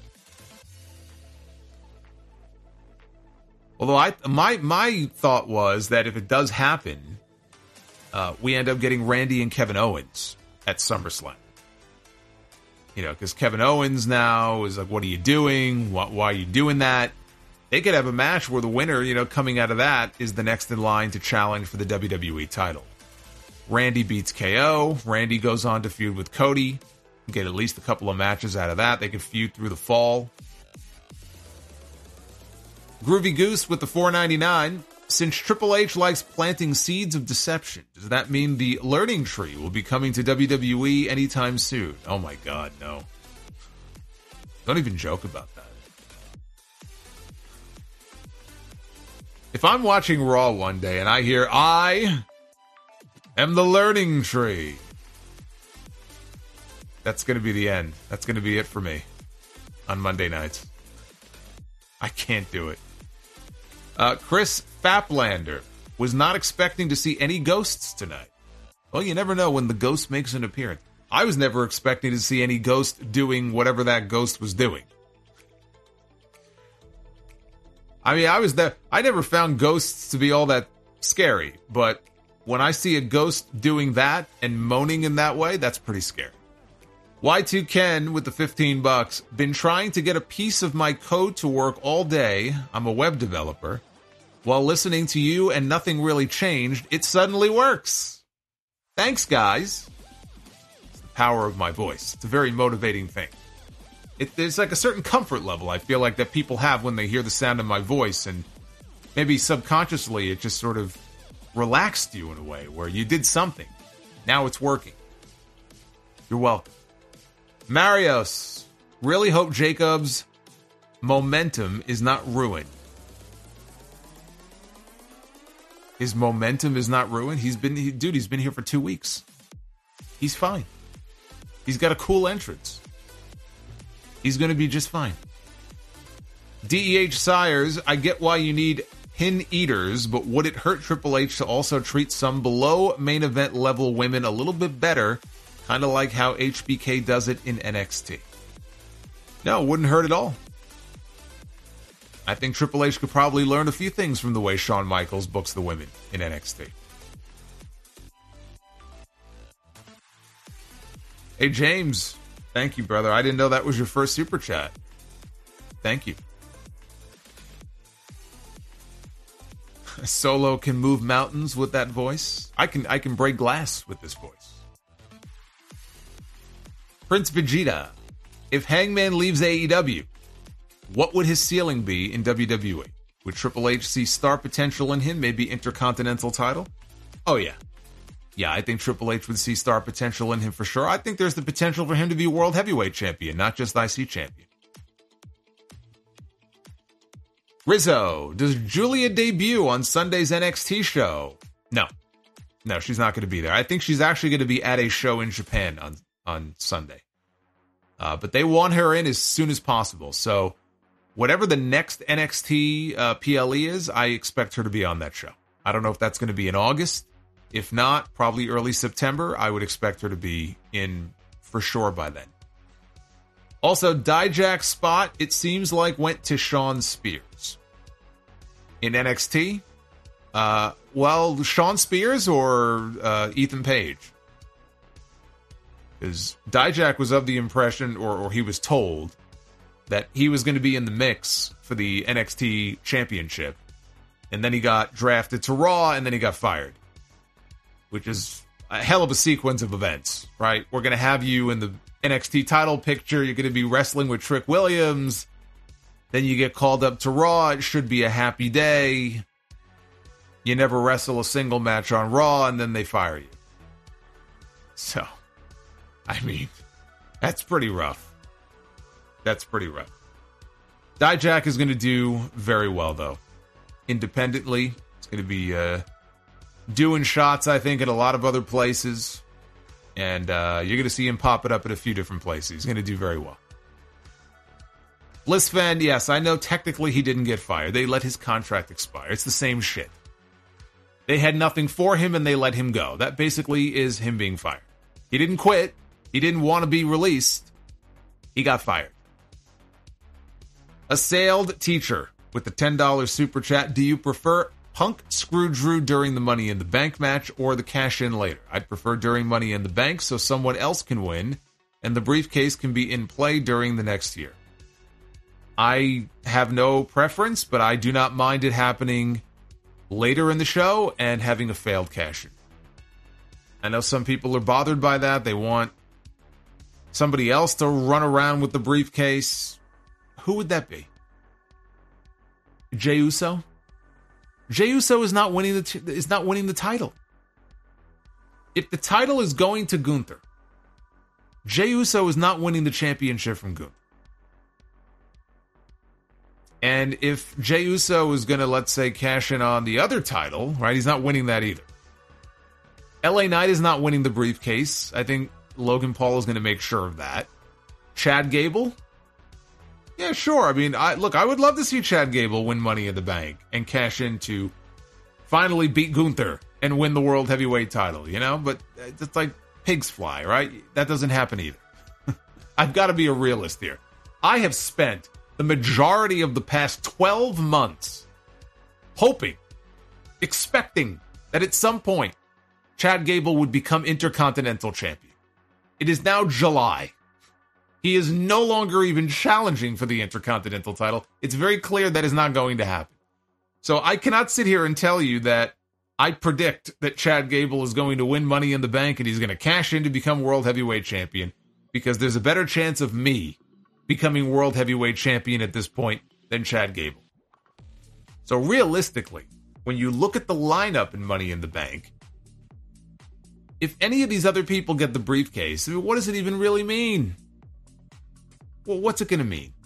[SPEAKER 1] Although my thought was that if it does happen, we end up getting Randy and Kevin Owens at SummerSlam. You know, because Kevin Owens now is like, what are you doing? Why are you doing that? They could have a match where the winner, you know, coming out of that is the next in line to challenge for the WWE title. Randy beats KO. Randy goes on to feud with Cody. Get at least a couple of matches out of that. They could feud through the fall. Groovy Goose with the $4.99. Since Triple H likes planting seeds of deception, does that mean the learning tree will be coming to WWE anytime soon? Oh my God, no. Don't even joke about that. If I'm watching Raw one day and I hear, I am the learning tree, that's going to be the end. That's going to be it for me on Monday nights. I can't do it. Chris Faplander was not expecting to see any ghosts tonight. Well, you never know when the ghost makes an appearance. I was never expecting to see any ghost doing whatever that ghost was doing. I mean, I never found ghosts to be all that scary, but when I see a ghost doing that and moaning in that way, that's pretty scary. Y2 Ken with the $15. Been trying to get a piece of my code to work all day. I'm a web developer. While listening to you and nothing really changed, it suddenly works. Thanks, guys. It's the power of my voice. It's a very motivating thing. There's like a certain comfort level I feel like that people have when they hear the sound of my voice, and maybe subconsciously it just sort of relaxed you in a way where you did something. Now it's working. You're welcome. Marios, really hope Jacob's momentum is not ruined. His momentum is not ruined? He's been here for 2 weeks. He's fine. He's got a cool entrance. He's going to be just fine. DEH Sires, I get why you need pin eaters, but would it hurt Triple H to also treat some below main event level women a little bit better? Kind of like how HBK does it in NXT. No, it wouldn't hurt at all. I think Triple H could probably learn a few things from the way Shawn Michaels books the women in NXT. Hey, James. Thank you, brother. I didn't know that was your first super chat. Thank you. Solo can move mountains with that voice. I can break glass with this voice. Prince Vegeta, if Hangman leaves AEW, what would his ceiling be in WWE? Would Triple H see star potential in him, maybe Intercontinental title? Oh, yeah. Yeah, I think Triple H would see star potential in him for sure. I think there's the potential for him to be World Heavyweight Champion, not just IC Champion. Rizzo, does Julia debut on Sunday's NXT show? No, she's not going to be there. I think she's actually going to be at a show in Japan on Sunday. But they want her in as soon as possible. So whatever the next NXT PLE is, I expect her to be on that show. I don't know if that's going to be in August. If not, probably early September. I would expect her to be in for sure by then. Also, Dijak's spot, it seems like, went to Shawn Spears. In NXT? Well, Shawn Spears or Ethan Page? Because Dijak was of the impression, or he was told, that he was going to be in the mix for the NXT Championship. And then he got drafted to Raw, and then he got fired. Which is a hell of a sequence of events, right? We're going to have you in the NXT title picture. You're going to be wrestling with Trick Williams. Then you get called up to Raw. It should be a happy day. You never wrestle a single match on Raw, and then they fire you. So, I mean, that's pretty rough. That's pretty rough. Dijak is going to do very well, though. Independently, it's going to be doing shots, I think, at a lot of other places. And you're going to see him pop it up at a few different places. He's going to do very well. Bliss-Fan, yes, I know technically he didn't get fired. They let his contract expire. It's the same shit. They had nothing for him and they let him go. That basically is him being fired. He didn't quit. He didn't want to be released. He got fired. Assailed Teacher with the $10 super chat. Do you prefer Punk screw Drew during the Money in the Bank match or the cash in later? I'd prefer during Money in the Bank so someone else can win and the briefcase can be in play during the next year. I have no preference, but I do not mind it happening later in the show and having a failed cash in. I know some people are bothered by that. They want somebody else to run around with the briefcase. Who would that be? Jey Uso? Jey Uso is not winning the title. If the title is going to Gunther, Jey Uso is not winning the championship from Gunther. And if Jey Uso is going to, let's say, cash in on the other title, right, he's not winning that either. LA Knight is not winning the briefcase. I think Logan Paul is going to make sure of that. Chad Gable? Yeah, sure. I mean, I would love to see Chad Gable win Money in the Bank and cash in to finally beat Gunther and win the World Heavyweight title, you know? But it's like pigs fly, right? That doesn't happen either. I've got to be a realist here. I have spent the majority of the past 12 months hoping, expecting that at some point Chad Gable would become Intercontinental Champion. It is now July. He is no longer even challenging for the Intercontinental title. It's very clear that is not going to happen. So I cannot sit here and tell you that I predict that Chad Gable is going to win Money in the Bank and he's going to cash in to become World Heavyweight Champion, because there's a better chance of me becoming World Heavyweight Champion at this point than Chad Gable. So realistically, when you look at the lineup in Money in the Bank, if any of these other people get the briefcase, what does it even really mean? Well, what's it going to mean?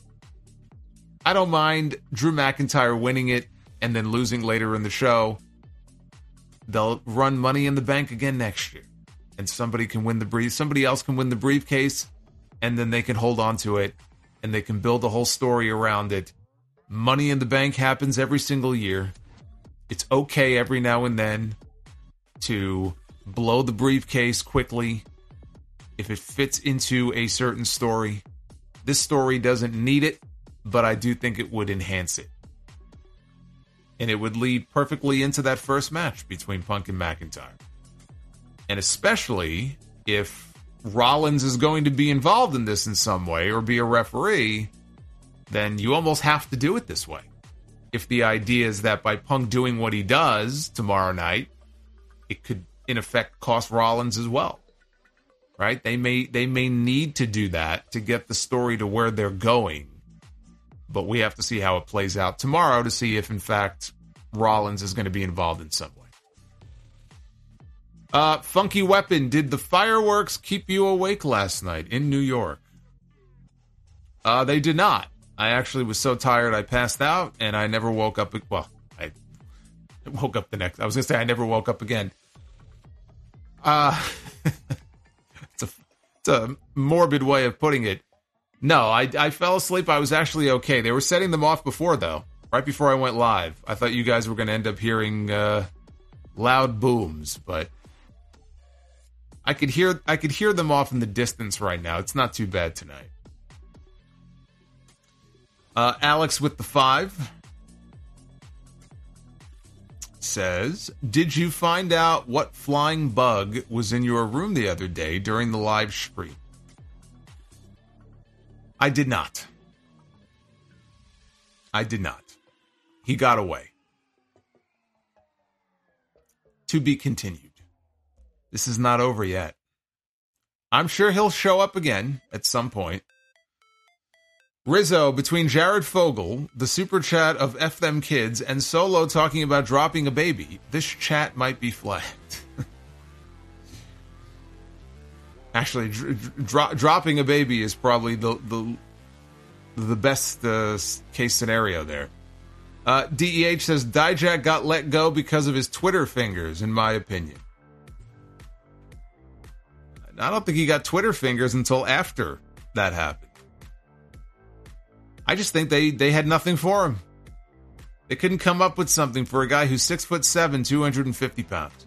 [SPEAKER 1] I don't mind Drew McIntyre winning it and then losing later in the show. They'll run Money in the Bank again next year, and somebody else can win the briefcase, and then they can hold on to it, and they can build a whole story around it. Money in the Bank happens every single year. It's okay every now and then to blow the briefcase quickly if it fits into a certain story. This story doesn't need it, but I do think it would enhance it. And it would lead perfectly into that first match between Punk and McIntyre. And especially if Rollins is going to be involved in this in some way or be a referee, then you almost have to do it this way. If the idea is that by Punk doing what he does tomorrow night, it could in effect cost Rollins as well. Right? They may need to do that to get the story to where they're going. But we have to see how it plays out tomorrow to see if in fact Rollins is going to be involved in some way. Funky Weapon, did the fireworks keep you awake last night in New York? They did not. I actually was so tired I passed out, and I never woke up. Well, I woke up I was going to say I never woke up again. It's a morbid way of putting it. No, I fell asleep. I was actually okay. They were setting them off before, though. Right before I went live. I thought you guys were going to end up hearing loud booms, but I could hear them off in the distance right now. It's not too bad tonight. Alex with the 5 says, did you find out what flying bug was in your room the other day during the live stream? I did not. He got away. To be continued. This is not over yet. I'm sure he'll show up again at some point. Rizzo, between Jared Fogle, the super chat of F Them Kids, and Solo talking about dropping a baby, this chat might be flagged. Actually, dropping a baby is probably the the best case scenario there. DEH says Dijak got let go because of his Twitter fingers, in my opinion. I don't think he got Twitter fingers until after that happened. I just think they had nothing for him. They couldn't come up with something for a guy who's 6'7", 250 pounds.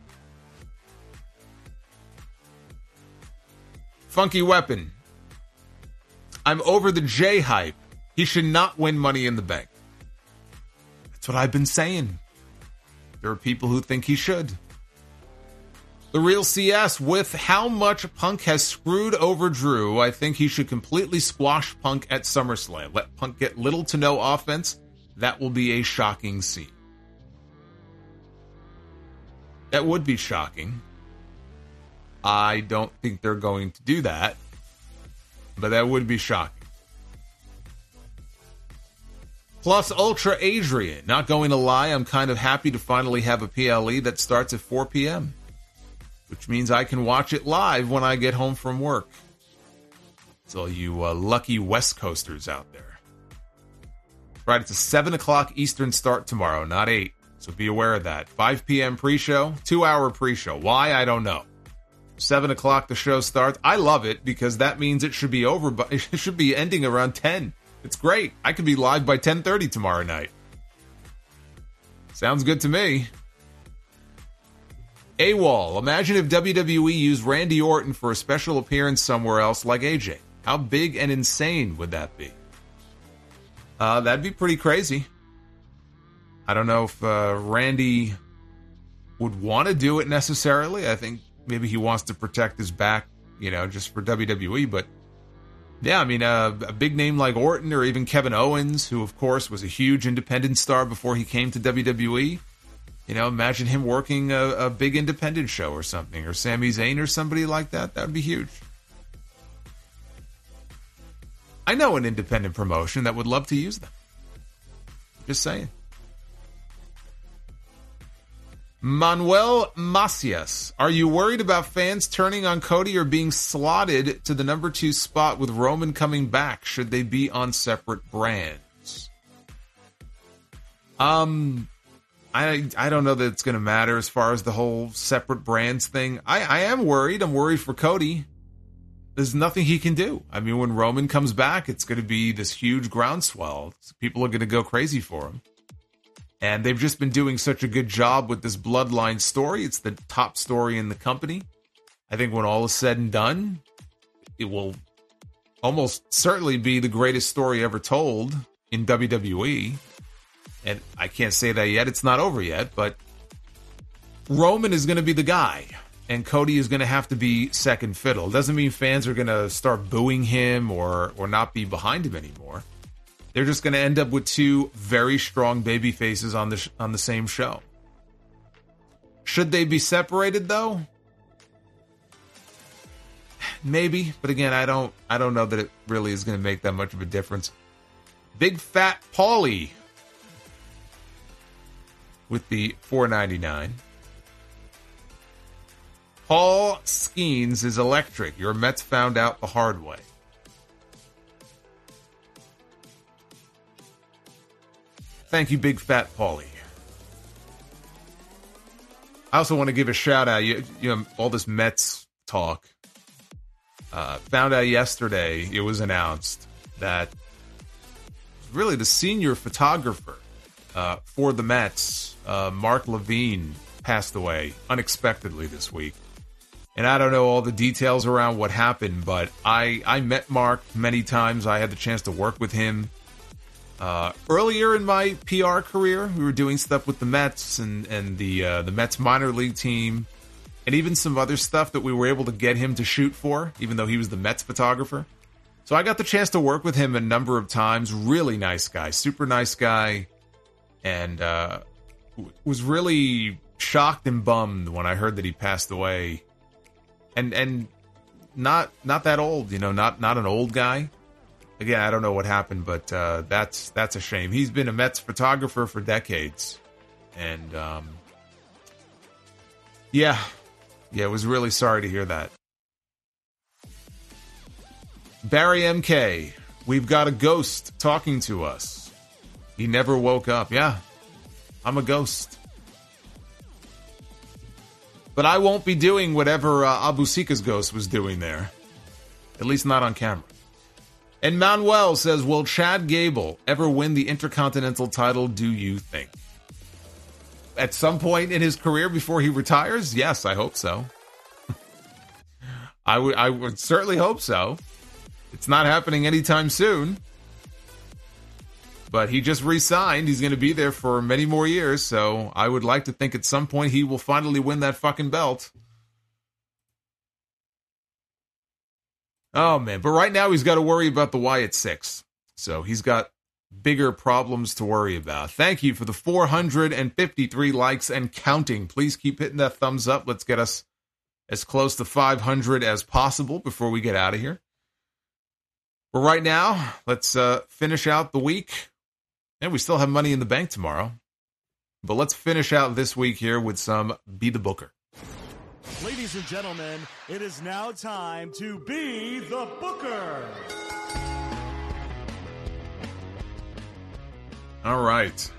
[SPEAKER 1] Funky Weapon. I'm over the Jay hype. He should not win Money in the Bank. That's what I've been saying. There are people who think he should. The Real CS, with how much Punk has screwed over Drew, I think he should completely squash Punk at SummerSlam. Let Punk get little to no offense. That will be a shocking scene. That would be shocking. I don't think they're going to do that, but that would be shocking. Plus Ultra Adrian. Not going to lie, I'm kind of happy to finally have a PLE that starts at 4 p.m., which means I can watch it live when I get home from work. It's all you lucky West Coasters out there. Right, it's a 7 o'clock Eastern start tomorrow, not 8. So be aware of that. 5 p.m. pre-show, 2-hour pre-show. Why? I don't know. 7 o'clock the show starts. I love it because that means it should be over, but it should be ending around 10. It's great. I could be live by 10:30 tomorrow night. Sounds good to me. AWOL. Imagine if WWE used Randy Orton for a special appearance somewhere else like AJ. How big and insane would that be? That'd be pretty crazy. I don't know if Randy would want to do it necessarily. I think maybe he wants to protect his back, just for WWE. But yeah, I mean, a big name like Orton or even Kevin Owens, who of course was a huge independent star before he came to WWE. Imagine him working a big independent show or something, or Sami Zayn or somebody like that. That would be huge. I know an independent promotion that would love to use them. Just saying. Manuel Macias. Are you worried about fans turning on Cody or being slotted to the number 2 spot with Roman coming back? Should they be on separate brands? I don't know that it's going to matter as far as the whole separate brands thing. I am worried. I'm worried for Cody. There's nothing he can do. I mean, when Roman comes back, it's going to be this huge groundswell. People are going to go crazy for him. And they've just been doing such a good job with this bloodline story. It's the top story in the company. I think when all is said and done, it will almost certainly be the greatest story ever told in WWE. And I can't say that yet. It's not over yet. But Roman is going to be the guy. And Cody is going to have to be second fiddle. Doesn't mean fans are going to start booing him or not be behind him anymore. They're just going to end up with 2 very strong baby faces on the same show. Should they be separated though? Maybe, but again, I don't know that it really is going to make that much of a difference. Big Fat Paulie with the $4.99. Paul Skeens is electric. Your Mets found out the hard way. Thank you, Big Fat Paulie. I also want to give a shout out. You know, all this Mets talk. Found out yesterday it was announced that really the senior photographer for the Mets, Mark Levine, passed away unexpectedly this week. And I don't know all the details around what happened, but I met Mark many times. I had the chance to work with him. Earlier in my PR career, we were doing stuff with the Mets and the Mets minor league team, and even some other stuff that we were able to get him to shoot for, even though he was the Mets photographer. So I got the chance to work with him a number of times. Really nice guy, super nice guy, and was really shocked and bummed when I heard that he passed away. And not that old, not an old guy. Again, I don't know what happened, but that's a shame. He's been a Mets photographer for decades, and yeah, it was really sorry to hear that. Barry MK, We've got a ghost talking to us. He never woke up. Yeah, I'm a ghost. But I won't be doing whatever Abu Sika's ghost was doing there. At least not on camera. And Manuel says, will Chad Gable ever win the Intercontinental title, do you think? At some point in his career before he retires? Yes, I hope so. I would certainly hope so. It's not happening anytime soon. But he just re-signed. He's going to be there for many more years, so I would like to think at some point he will finally win that fucking belt. Oh, man. But right now he's got to worry about the Wyatt Six. So he's got bigger problems to worry about. Thank you for the 453 likes and counting. Please keep hitting that thumbs up. Let's get us as close to 500 as possible before we get out of here. But right now, let's finish out the week. And we still have Money in the Bank tomorrow. But let's finish out this week here with some Be the Booker.
[SPEAKER 2] Ladies and gentlemen, it is now time to Be the Booker.
[SPEAKER 1] All right.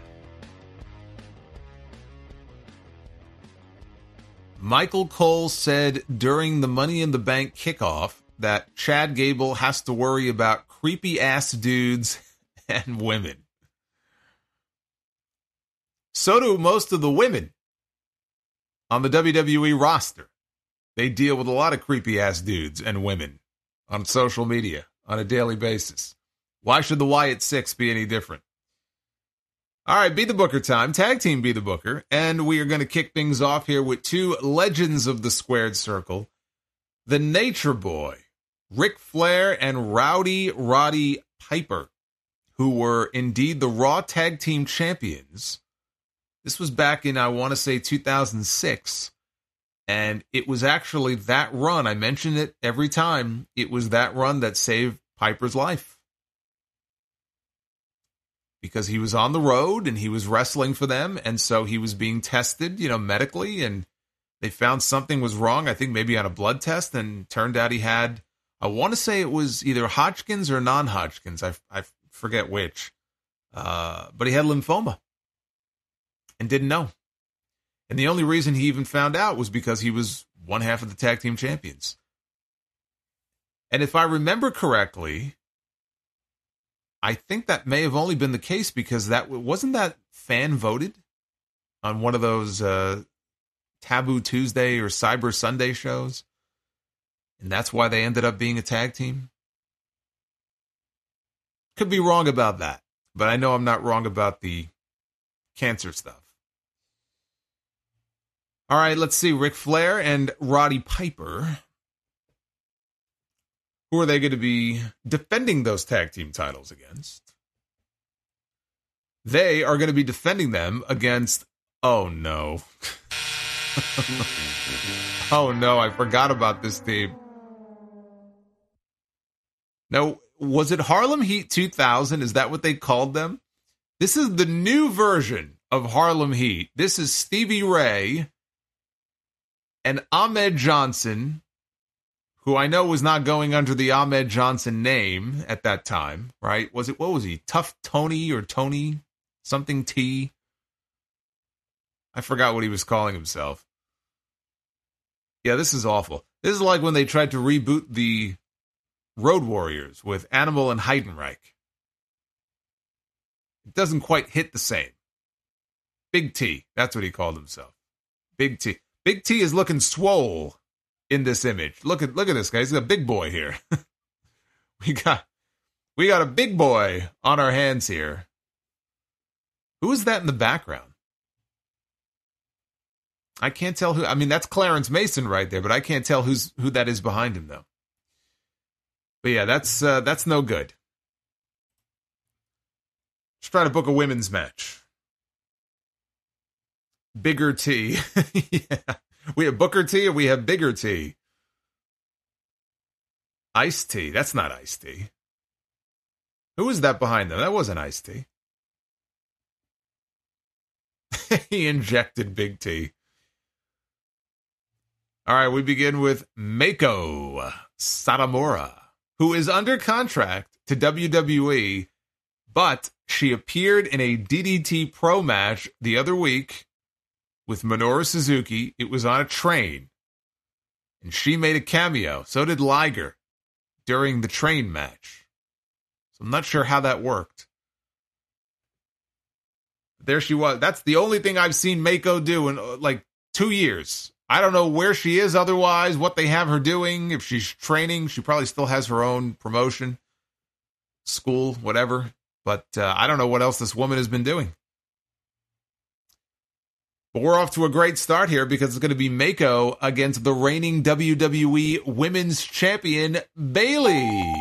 [SPEAKER 1] Michael Cole said during the Money in the Bank kickoff that Chad Gable has to worry about creepy-ass dudes and women. So do most of the women on the WWE roster. They deal with a lot of creepy-ass dudes and women on social media on a daily basis. Why should the Wyatt Six be any different? All right, Be the Booker time. Tag team Be the Booker. And we are going to kick things off here with two legends of the squared circle. The Nature Boy, Ric Flair, and Rowdy Roddy Piper, who were indeed the Raw Tag Team Champions. This was back in, I want to say, 2006. And it was actually that run. I mention it every time. It was that run that saved Piper's life. Because he was on the road and he was wrestling for them. And so he was being tested, medically. And they found something was wrong, I think maybe on a blood test. And turned out he had, I want to say it was either Hodgkin's or non-Hodgkin's. I forget which. But he had lymphoma. And didn't know. And the only reason he even found out was because he was one half of the tag team champions. And if I remember correctly, I think that may have only been the case because wasn't that fan voted on one of those Taboo Tuesday or Cyber Sunday shows. And that's why they ended up being a tag team. Could be wrong about that, but I know I'm not wrong about the cancer stuff. All right, let's see. Ric Flair and Roddy Piper. Who are they going to be defending those tag team titles against? They are going to be defending them against... Oh, no. Oh, no, I forgot about this team. No, was it Harlem Heat 2000? Is that what they called them? This is the new version of Harlem Heat. This is Stevie Ray and Ahmed Johnson, who I know was not going under the Ahmed Johnson name at that time, right? What was he? Tough Tony or Tony something T? I forgot what he was calling himself. Yeah, this is awful. This is like when they tried to reboot the Road Warriors with Animal and Heidenreich. It doesn't quite hit the same. Big T, that's what he called himself. Big T. Big T is looking swole in this image. Look at this guy. He's a big boy here. We got a big boy on our hands here. Who is that in the background? I can't tell who. I mean, that's Clarence Mason right there, but I can't tell who that is behind him though. But yeah, that's no good. Let's try to book a women's match. Bigger T. Yeah. We have Booker T or we have Bigger T. Ice T. That's not Ice T. Who was that behind them? That wasn't Ice T. He injected Big T. All right, we begin with Meiko Satomura, who is under contract to WWE, but she appeared in a DDT Pro match the other week with Minoru Suzuki. It was on a train, and she made a cameo. So did Liger during the train match. So I'm not sure how that worked. There she was. That's the only thing I've seen Mako do in like 2 years. I don't know where she is otherwise, what they have her doing. If she's training, she probably still has her own promotion, school, whatever. But I don't know what else this woman has been doing. But we're off to a great start here because it's going to be Mako against the reigning WWE Women's Champion, Bayley.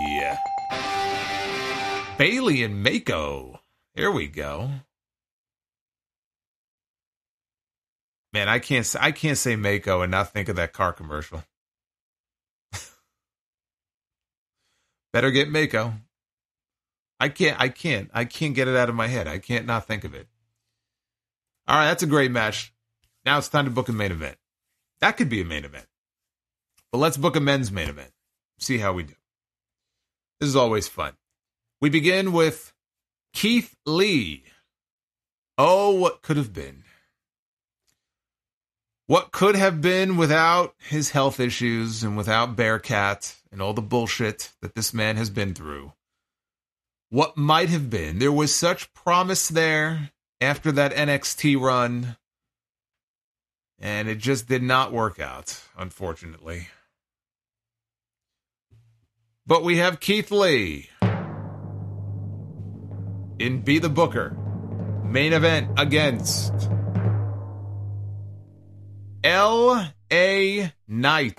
[SPEAKER 1] Bayley and Mako. Here we go. Man, I can't say Mako and not think of that car commercial. Better get Mako. I can't get it out of my head. I can't not think of it. All right, that's a great match. Now it's time to book a main event. That could be a main event. But let's book a men's main event. See how we do. This is always fun. We begin with Keith Lee. Oh, what could have been. What could have been without his health issues and without Bearcat and all the bullshit that this man has been through. What might have been. There was such promise there after that NXT run, and it just did not work out, unfortunately. But we have Keith Lee in Be the Booker. Main event against L.A. Knight.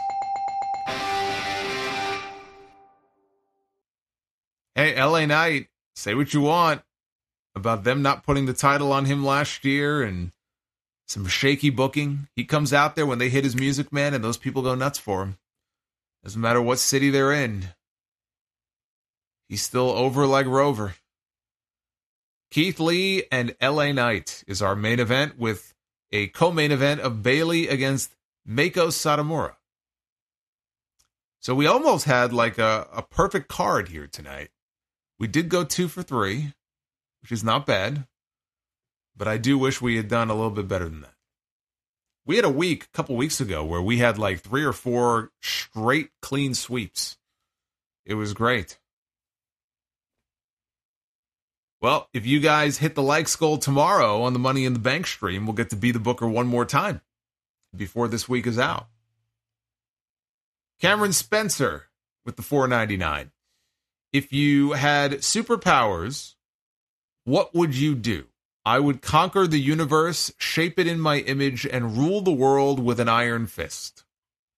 [SPEAKER 1] Hey, L.A. Knight, say what you want about them not putting the title on him last year and some shaky booking. He comes out there when they hit his music, man, and those people go nuts for him. Doesn't matter what city they're in. He's still over like Rover. Keith Lee and L.A. Knight is our main event with a co-main event of Bayley against Mako Satomura. So we almost had like a perfect card here tonight. We did go 2 for 3, which is not bad. But I do wish we had done a little bit better than that. We had a couple weeks ago, where we had like 3 or 4 straight clean sweeps. It was great. Well, if you guys hit the likes goal tomorrow on the Money in the Bank stream, we'll get to Be the Booker one more time before this week is out. Cameron Spencer with the $4.99. If you had superpowers, what would you do? I would conquer the universe, shape it in my image, and rule the world with an iron fist.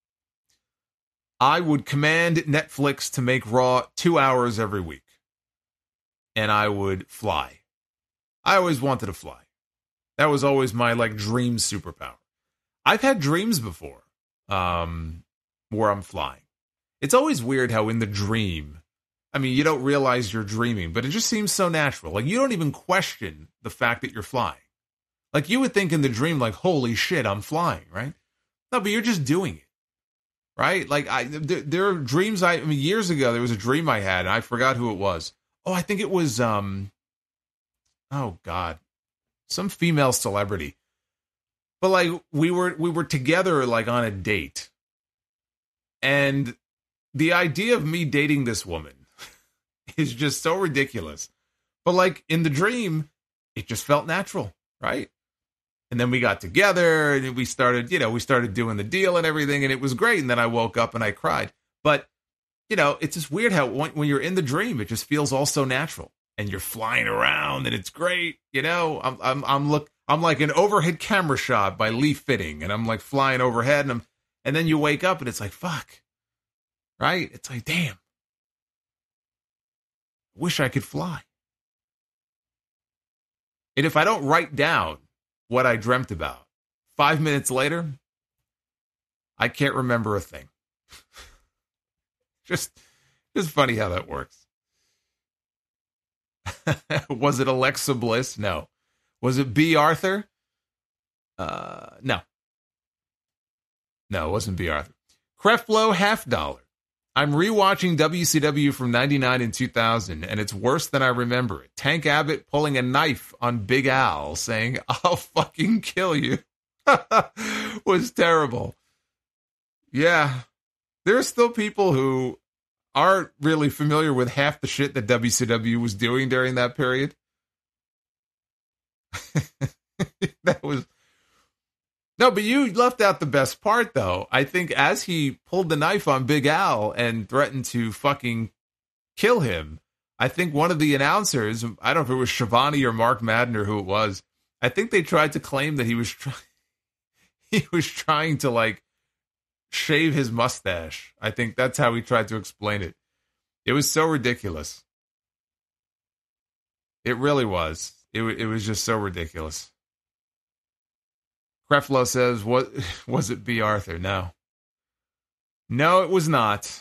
[SPEAKER 1] I would command Netflix to make Raw 2 hours every week. And I would fly. I always wanted to fly. That was always my dream superpower. I've had dreams before where I'm flying. It's always weird how in the dream, I mean, you don't realize you're dreaming, but it just seems so natural. Like, you don't even question the fact that you're flying. Like, you would think in the dream, like, holy shit, I'm flying, right? No, but you're just doing it, right? Like, there are dreams, years ago, there was a dream I had, and I forgot who it was. Oh, I think it was, oh, God, some female celebrity. But, like, we were together, like, on a date. And the idea of me dating this woman is just so ridiculous. But, like, in the dream, it just felt natural, right? And then we got together, and we started doing the deal and everything, and it was great. And then I woke up and I cried. But it's just weird how when you're in the dream, it just feels all so natural, and you're flying around, and it's great. I'm like an overhead camera shot by Lee Fitting, and I'm like flying overhead, and then you wake up, and it's like, fuck, right? It's like, damn, wish I could fly. And if I don't write down what I dreamt about, 5 minutes later, I can't remember a thing. Just funny how that works. Was it Alexa Bliss? No. Was it B. Arthur? No. No, it wasn't B. Arthur. Creflo $50. I'm rewatching WCW from 99 and 2000, and it's worse than I remember it. Tank Abbott pulling a knife on Big Al, saying, "I'll fucking kill you," was terrible. Yeah, there are still people who aren't really familiar with half the shit that WCW was doing during that period. That was... No, but you left out the best part, though. I think as he pulled the knife on Big Al and threatened to fucking kill him, I think one of the announcers, I don't know if it was Shivani or Mark Madden or who it was, I think they tried to claim that he was trying to, like, shave his mustache. I think that's how he tried to explain it. It was so ridiculous. It really was. It was just so ridiculous. Creflo says, "What was it? B. Arthur?" No, it was not.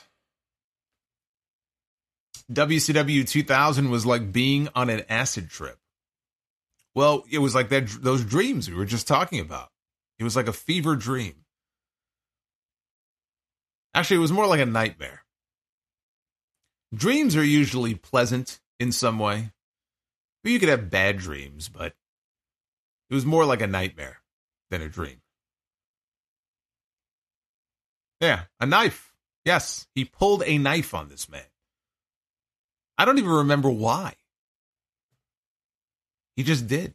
[SPEAKER 1] WCW 2000 was like being on an acid trip. Well, it was like those dreams we were just talking about. It was like a fever dream. Actually, it was more like a nightmare. Dreams are usually pleasant in some way. You could have bad dreams, but it was more like a nightmare than a dream. Yeah, a knife. Yes, he pulled a knife on this man. I don't even remember why. He just did.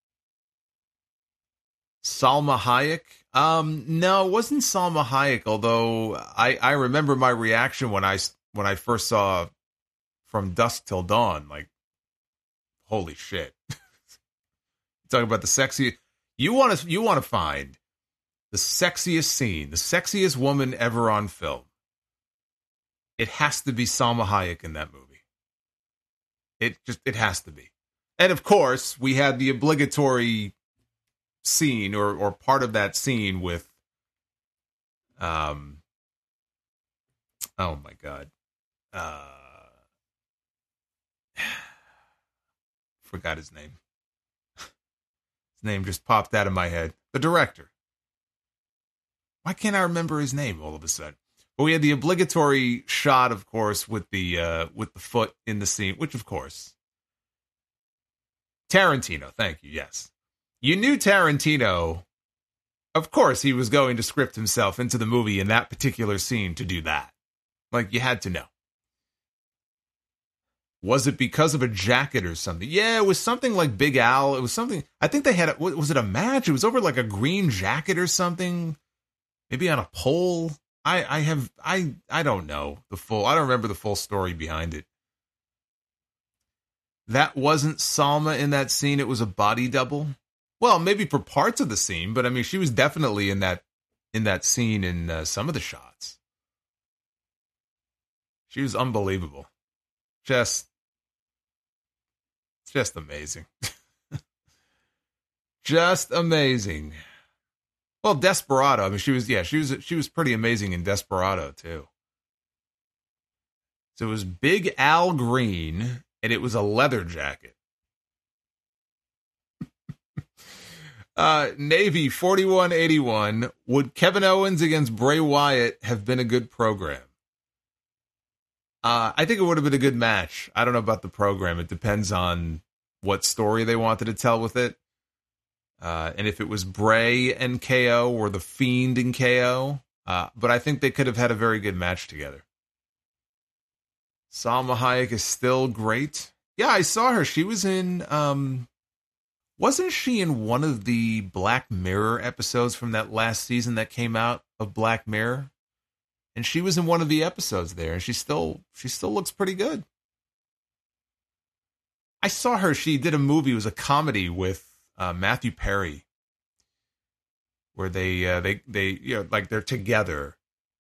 [SPEAKER 1] Salma Hayek? No, it wasn't Salma Hayek, although I remember my reaction when I first saw From Dusk Till Dawn, like, holy shit. Talking about the sexy... You want to find the sexiest scene, the sexiest woman ever on film. It has to be Salma Hayek in that movie. It has to be. And of course, we had the obligatory scene or part of that scene with oh my God. Forgot his name. His name just popped out of my head. The director. Why can't I remember his name all of a sudden? But we had the obligatory shot, of course, with the foot in the scene, which, of course, Tarantino. Thank you. Yes, you knew Tarantino. Of course, he was going to script himself into the movie in that particular scene to do that. Like, you had to know. Was it because of a jacket or something? Yeah, it was something like Big Al. It was something. I think they had. Was it a match? It was over like a green jacket or something. Maybe on a pole. I don't know the full. I don't remember the full story behind it. That wasn't Salma in that scene. It was a body double. Well, maybe for parts of the scene, but I mean, she was definitely in that scene in some of the shots. She was unbelievable. Just amazing. Just amazing. Well, Desperado. I mean, she was pretty amazing in Desperado too. So it was Big Al Green, and it was a leather jacket. Navy 4181. Would Kevin Owens against Bray Wyatt have been a good program? I think it would have been a good match. I don't know about the program. It depends on what story they wanted to tell with it. And if it was Bray and KO or The Fiend and KO. But I think they could have had a very good match together. Salma Hayek is still great. Yeah, I saw her. She was in... wasn't she in one of the Black Mirror episodes from that last season that came out of Black Mirror? And she was in one of the episodes there, and she still looks pretty good. I saw her. She did a movie. It was a comedy with Matthew Perry, where they like they're together,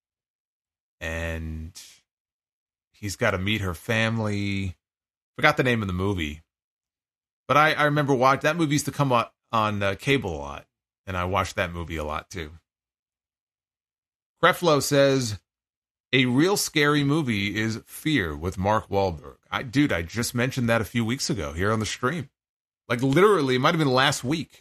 [SPEAKER 1] and he's got to meet her family. Forgot the name of the movie, but I remember watching that movie. Used to come on cable a lot, and I watched that movie a lot too. Creflo says, a real scary movie is Fear with Mark Wahlberg. I just mentioned that a few weeks ago here on the stream. Like, literally, it might have been last week.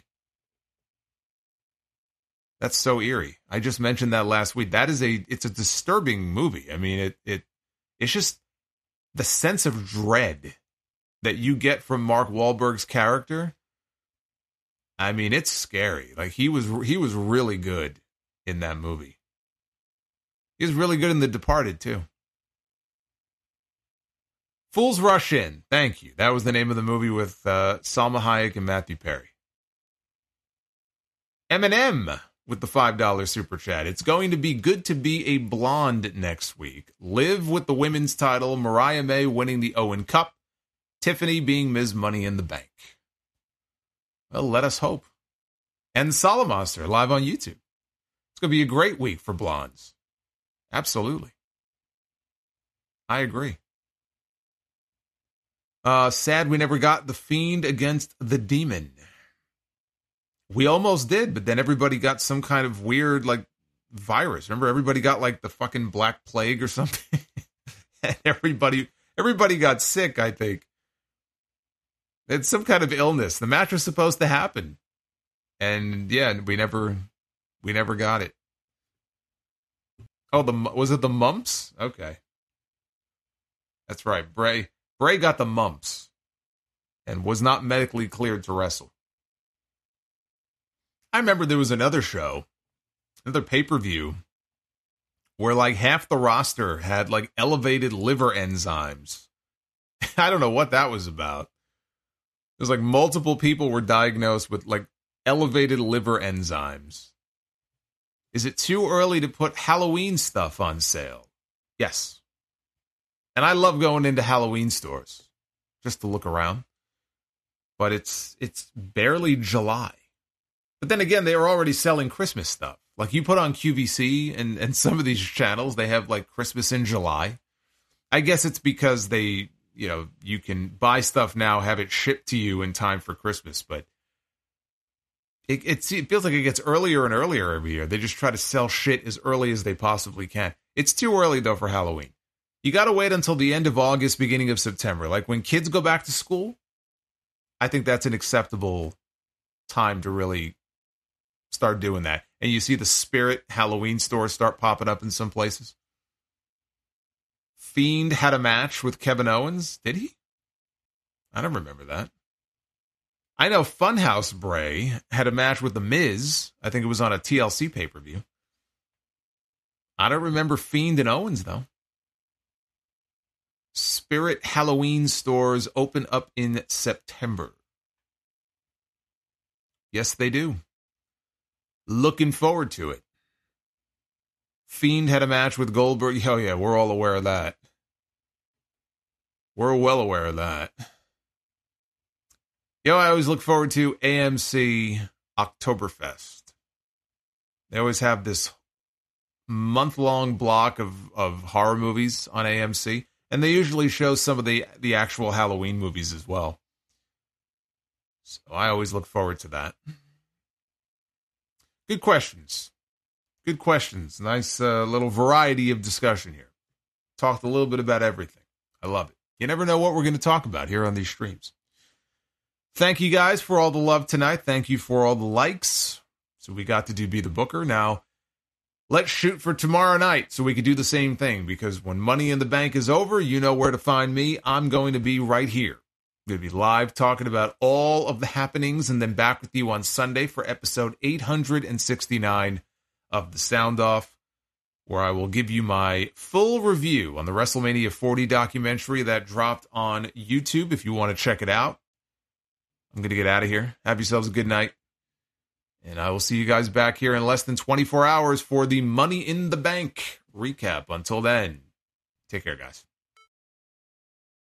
[SPEAKER 1] That's so eerie. I just mentioned that last week. It's a disturbing movie. I mean, It's just the sense of dread that you get from Mark Wahlberg's character. I mean, it's scary. Like, he was really good in that movie. He was really good in The Departed, too. Fools Rush In. Thank you. That was the name of the movie with Salma Hayek and Matthew Perry. Eminem with the $5 super chat. It's going to be good to be a blonde next week. Liv with the women's title. Mariah May winning the Owen Cup. Tiffany being Ms. Money in the Bank. Well, let us hope. And Solomonster live on YouTube. It's going to be a great week for blondes. Absolutely. I agree. Sad we never got The Fiend against the Demon. We almost did, but then everybody got some kind of weird, like, virus. Remember, everybody got, like, the fucking Black Plague or something? And everybody got sick, I think. It's some kind of illness. The match was supposed to happen. And, yeah, we never got it. Oh, was it the mumps? Okay. That's right. Bray got the mumps and was not medically cleared to wrestle. I remember there was another show, another pay-per-view, where like half the roster had like elevated liver enzymes. I don't know what that was about. There's like multiple people were diagnosed with like elevated liver enzymes. Is it too early to put Halloween stuff on sale? Yes. And I love going into Halloween stores just to look around. But it's barely July. But then again, they are already selling Christmas stuff. Like you put on QVC and some of these channels, they have like Christmas in July. I guess it's because they, you know, you can buy stuff now, have it shipped to you in time for Christmas. But it feels like it gets earlier and earlier every year. They just try to sell shit as early as they possibly can. It's too early, though, for Halloween. You got to wait until the end of August, beginning of September. Like when kids go back to school, I think that's an acceptable time to really start doing that. And you see the Spirit Halloween stores start popping up in some places. Fiend had a match with Kevin Owens. Did he? I don't remember that. I know Funhouse Bray had a match with The Miz. I think it was on a TLC pay-per-view. I don't remember Fiend and Owens, though. Spirit Halloween stores open up in September. Yes, they do. Looking forward to it. Fiend had a match with Goldberg. Oh, yeah, we're all aware of that. We're well aware of that. You know, I always look forward to AMC Oktoberfest. They always have this month-long block of horror movies on AMC, and they usually show some of the actual Halloween movies as well. So I always look forward to that. Good questions. Good questions. Nice little variety of discussion here. Talked a little bit about everything. I love it. You never know what we're going to talk about here on these streams. Thank you guys for all the love tonight. Thank you for all the likes. So we got to do Be the Booker. Now, let's shoot for tomorrow night so we can do the same thing. Because when Money in the Bank is over, you know where to find me. I'm going to be right here. I'm going to be live talking about all of the happenings and then back with you on Sunday for episode 869 of The Sound Off, where I will give you my full review on the WrestleMania 40 documentary that dropped on YouTube if you want to check it out. I'm going to get out of here. Have yourselves a good night. And I will see you guys back here in less than 24 hours for the Money in the Bank recap. Until then, take care, guys.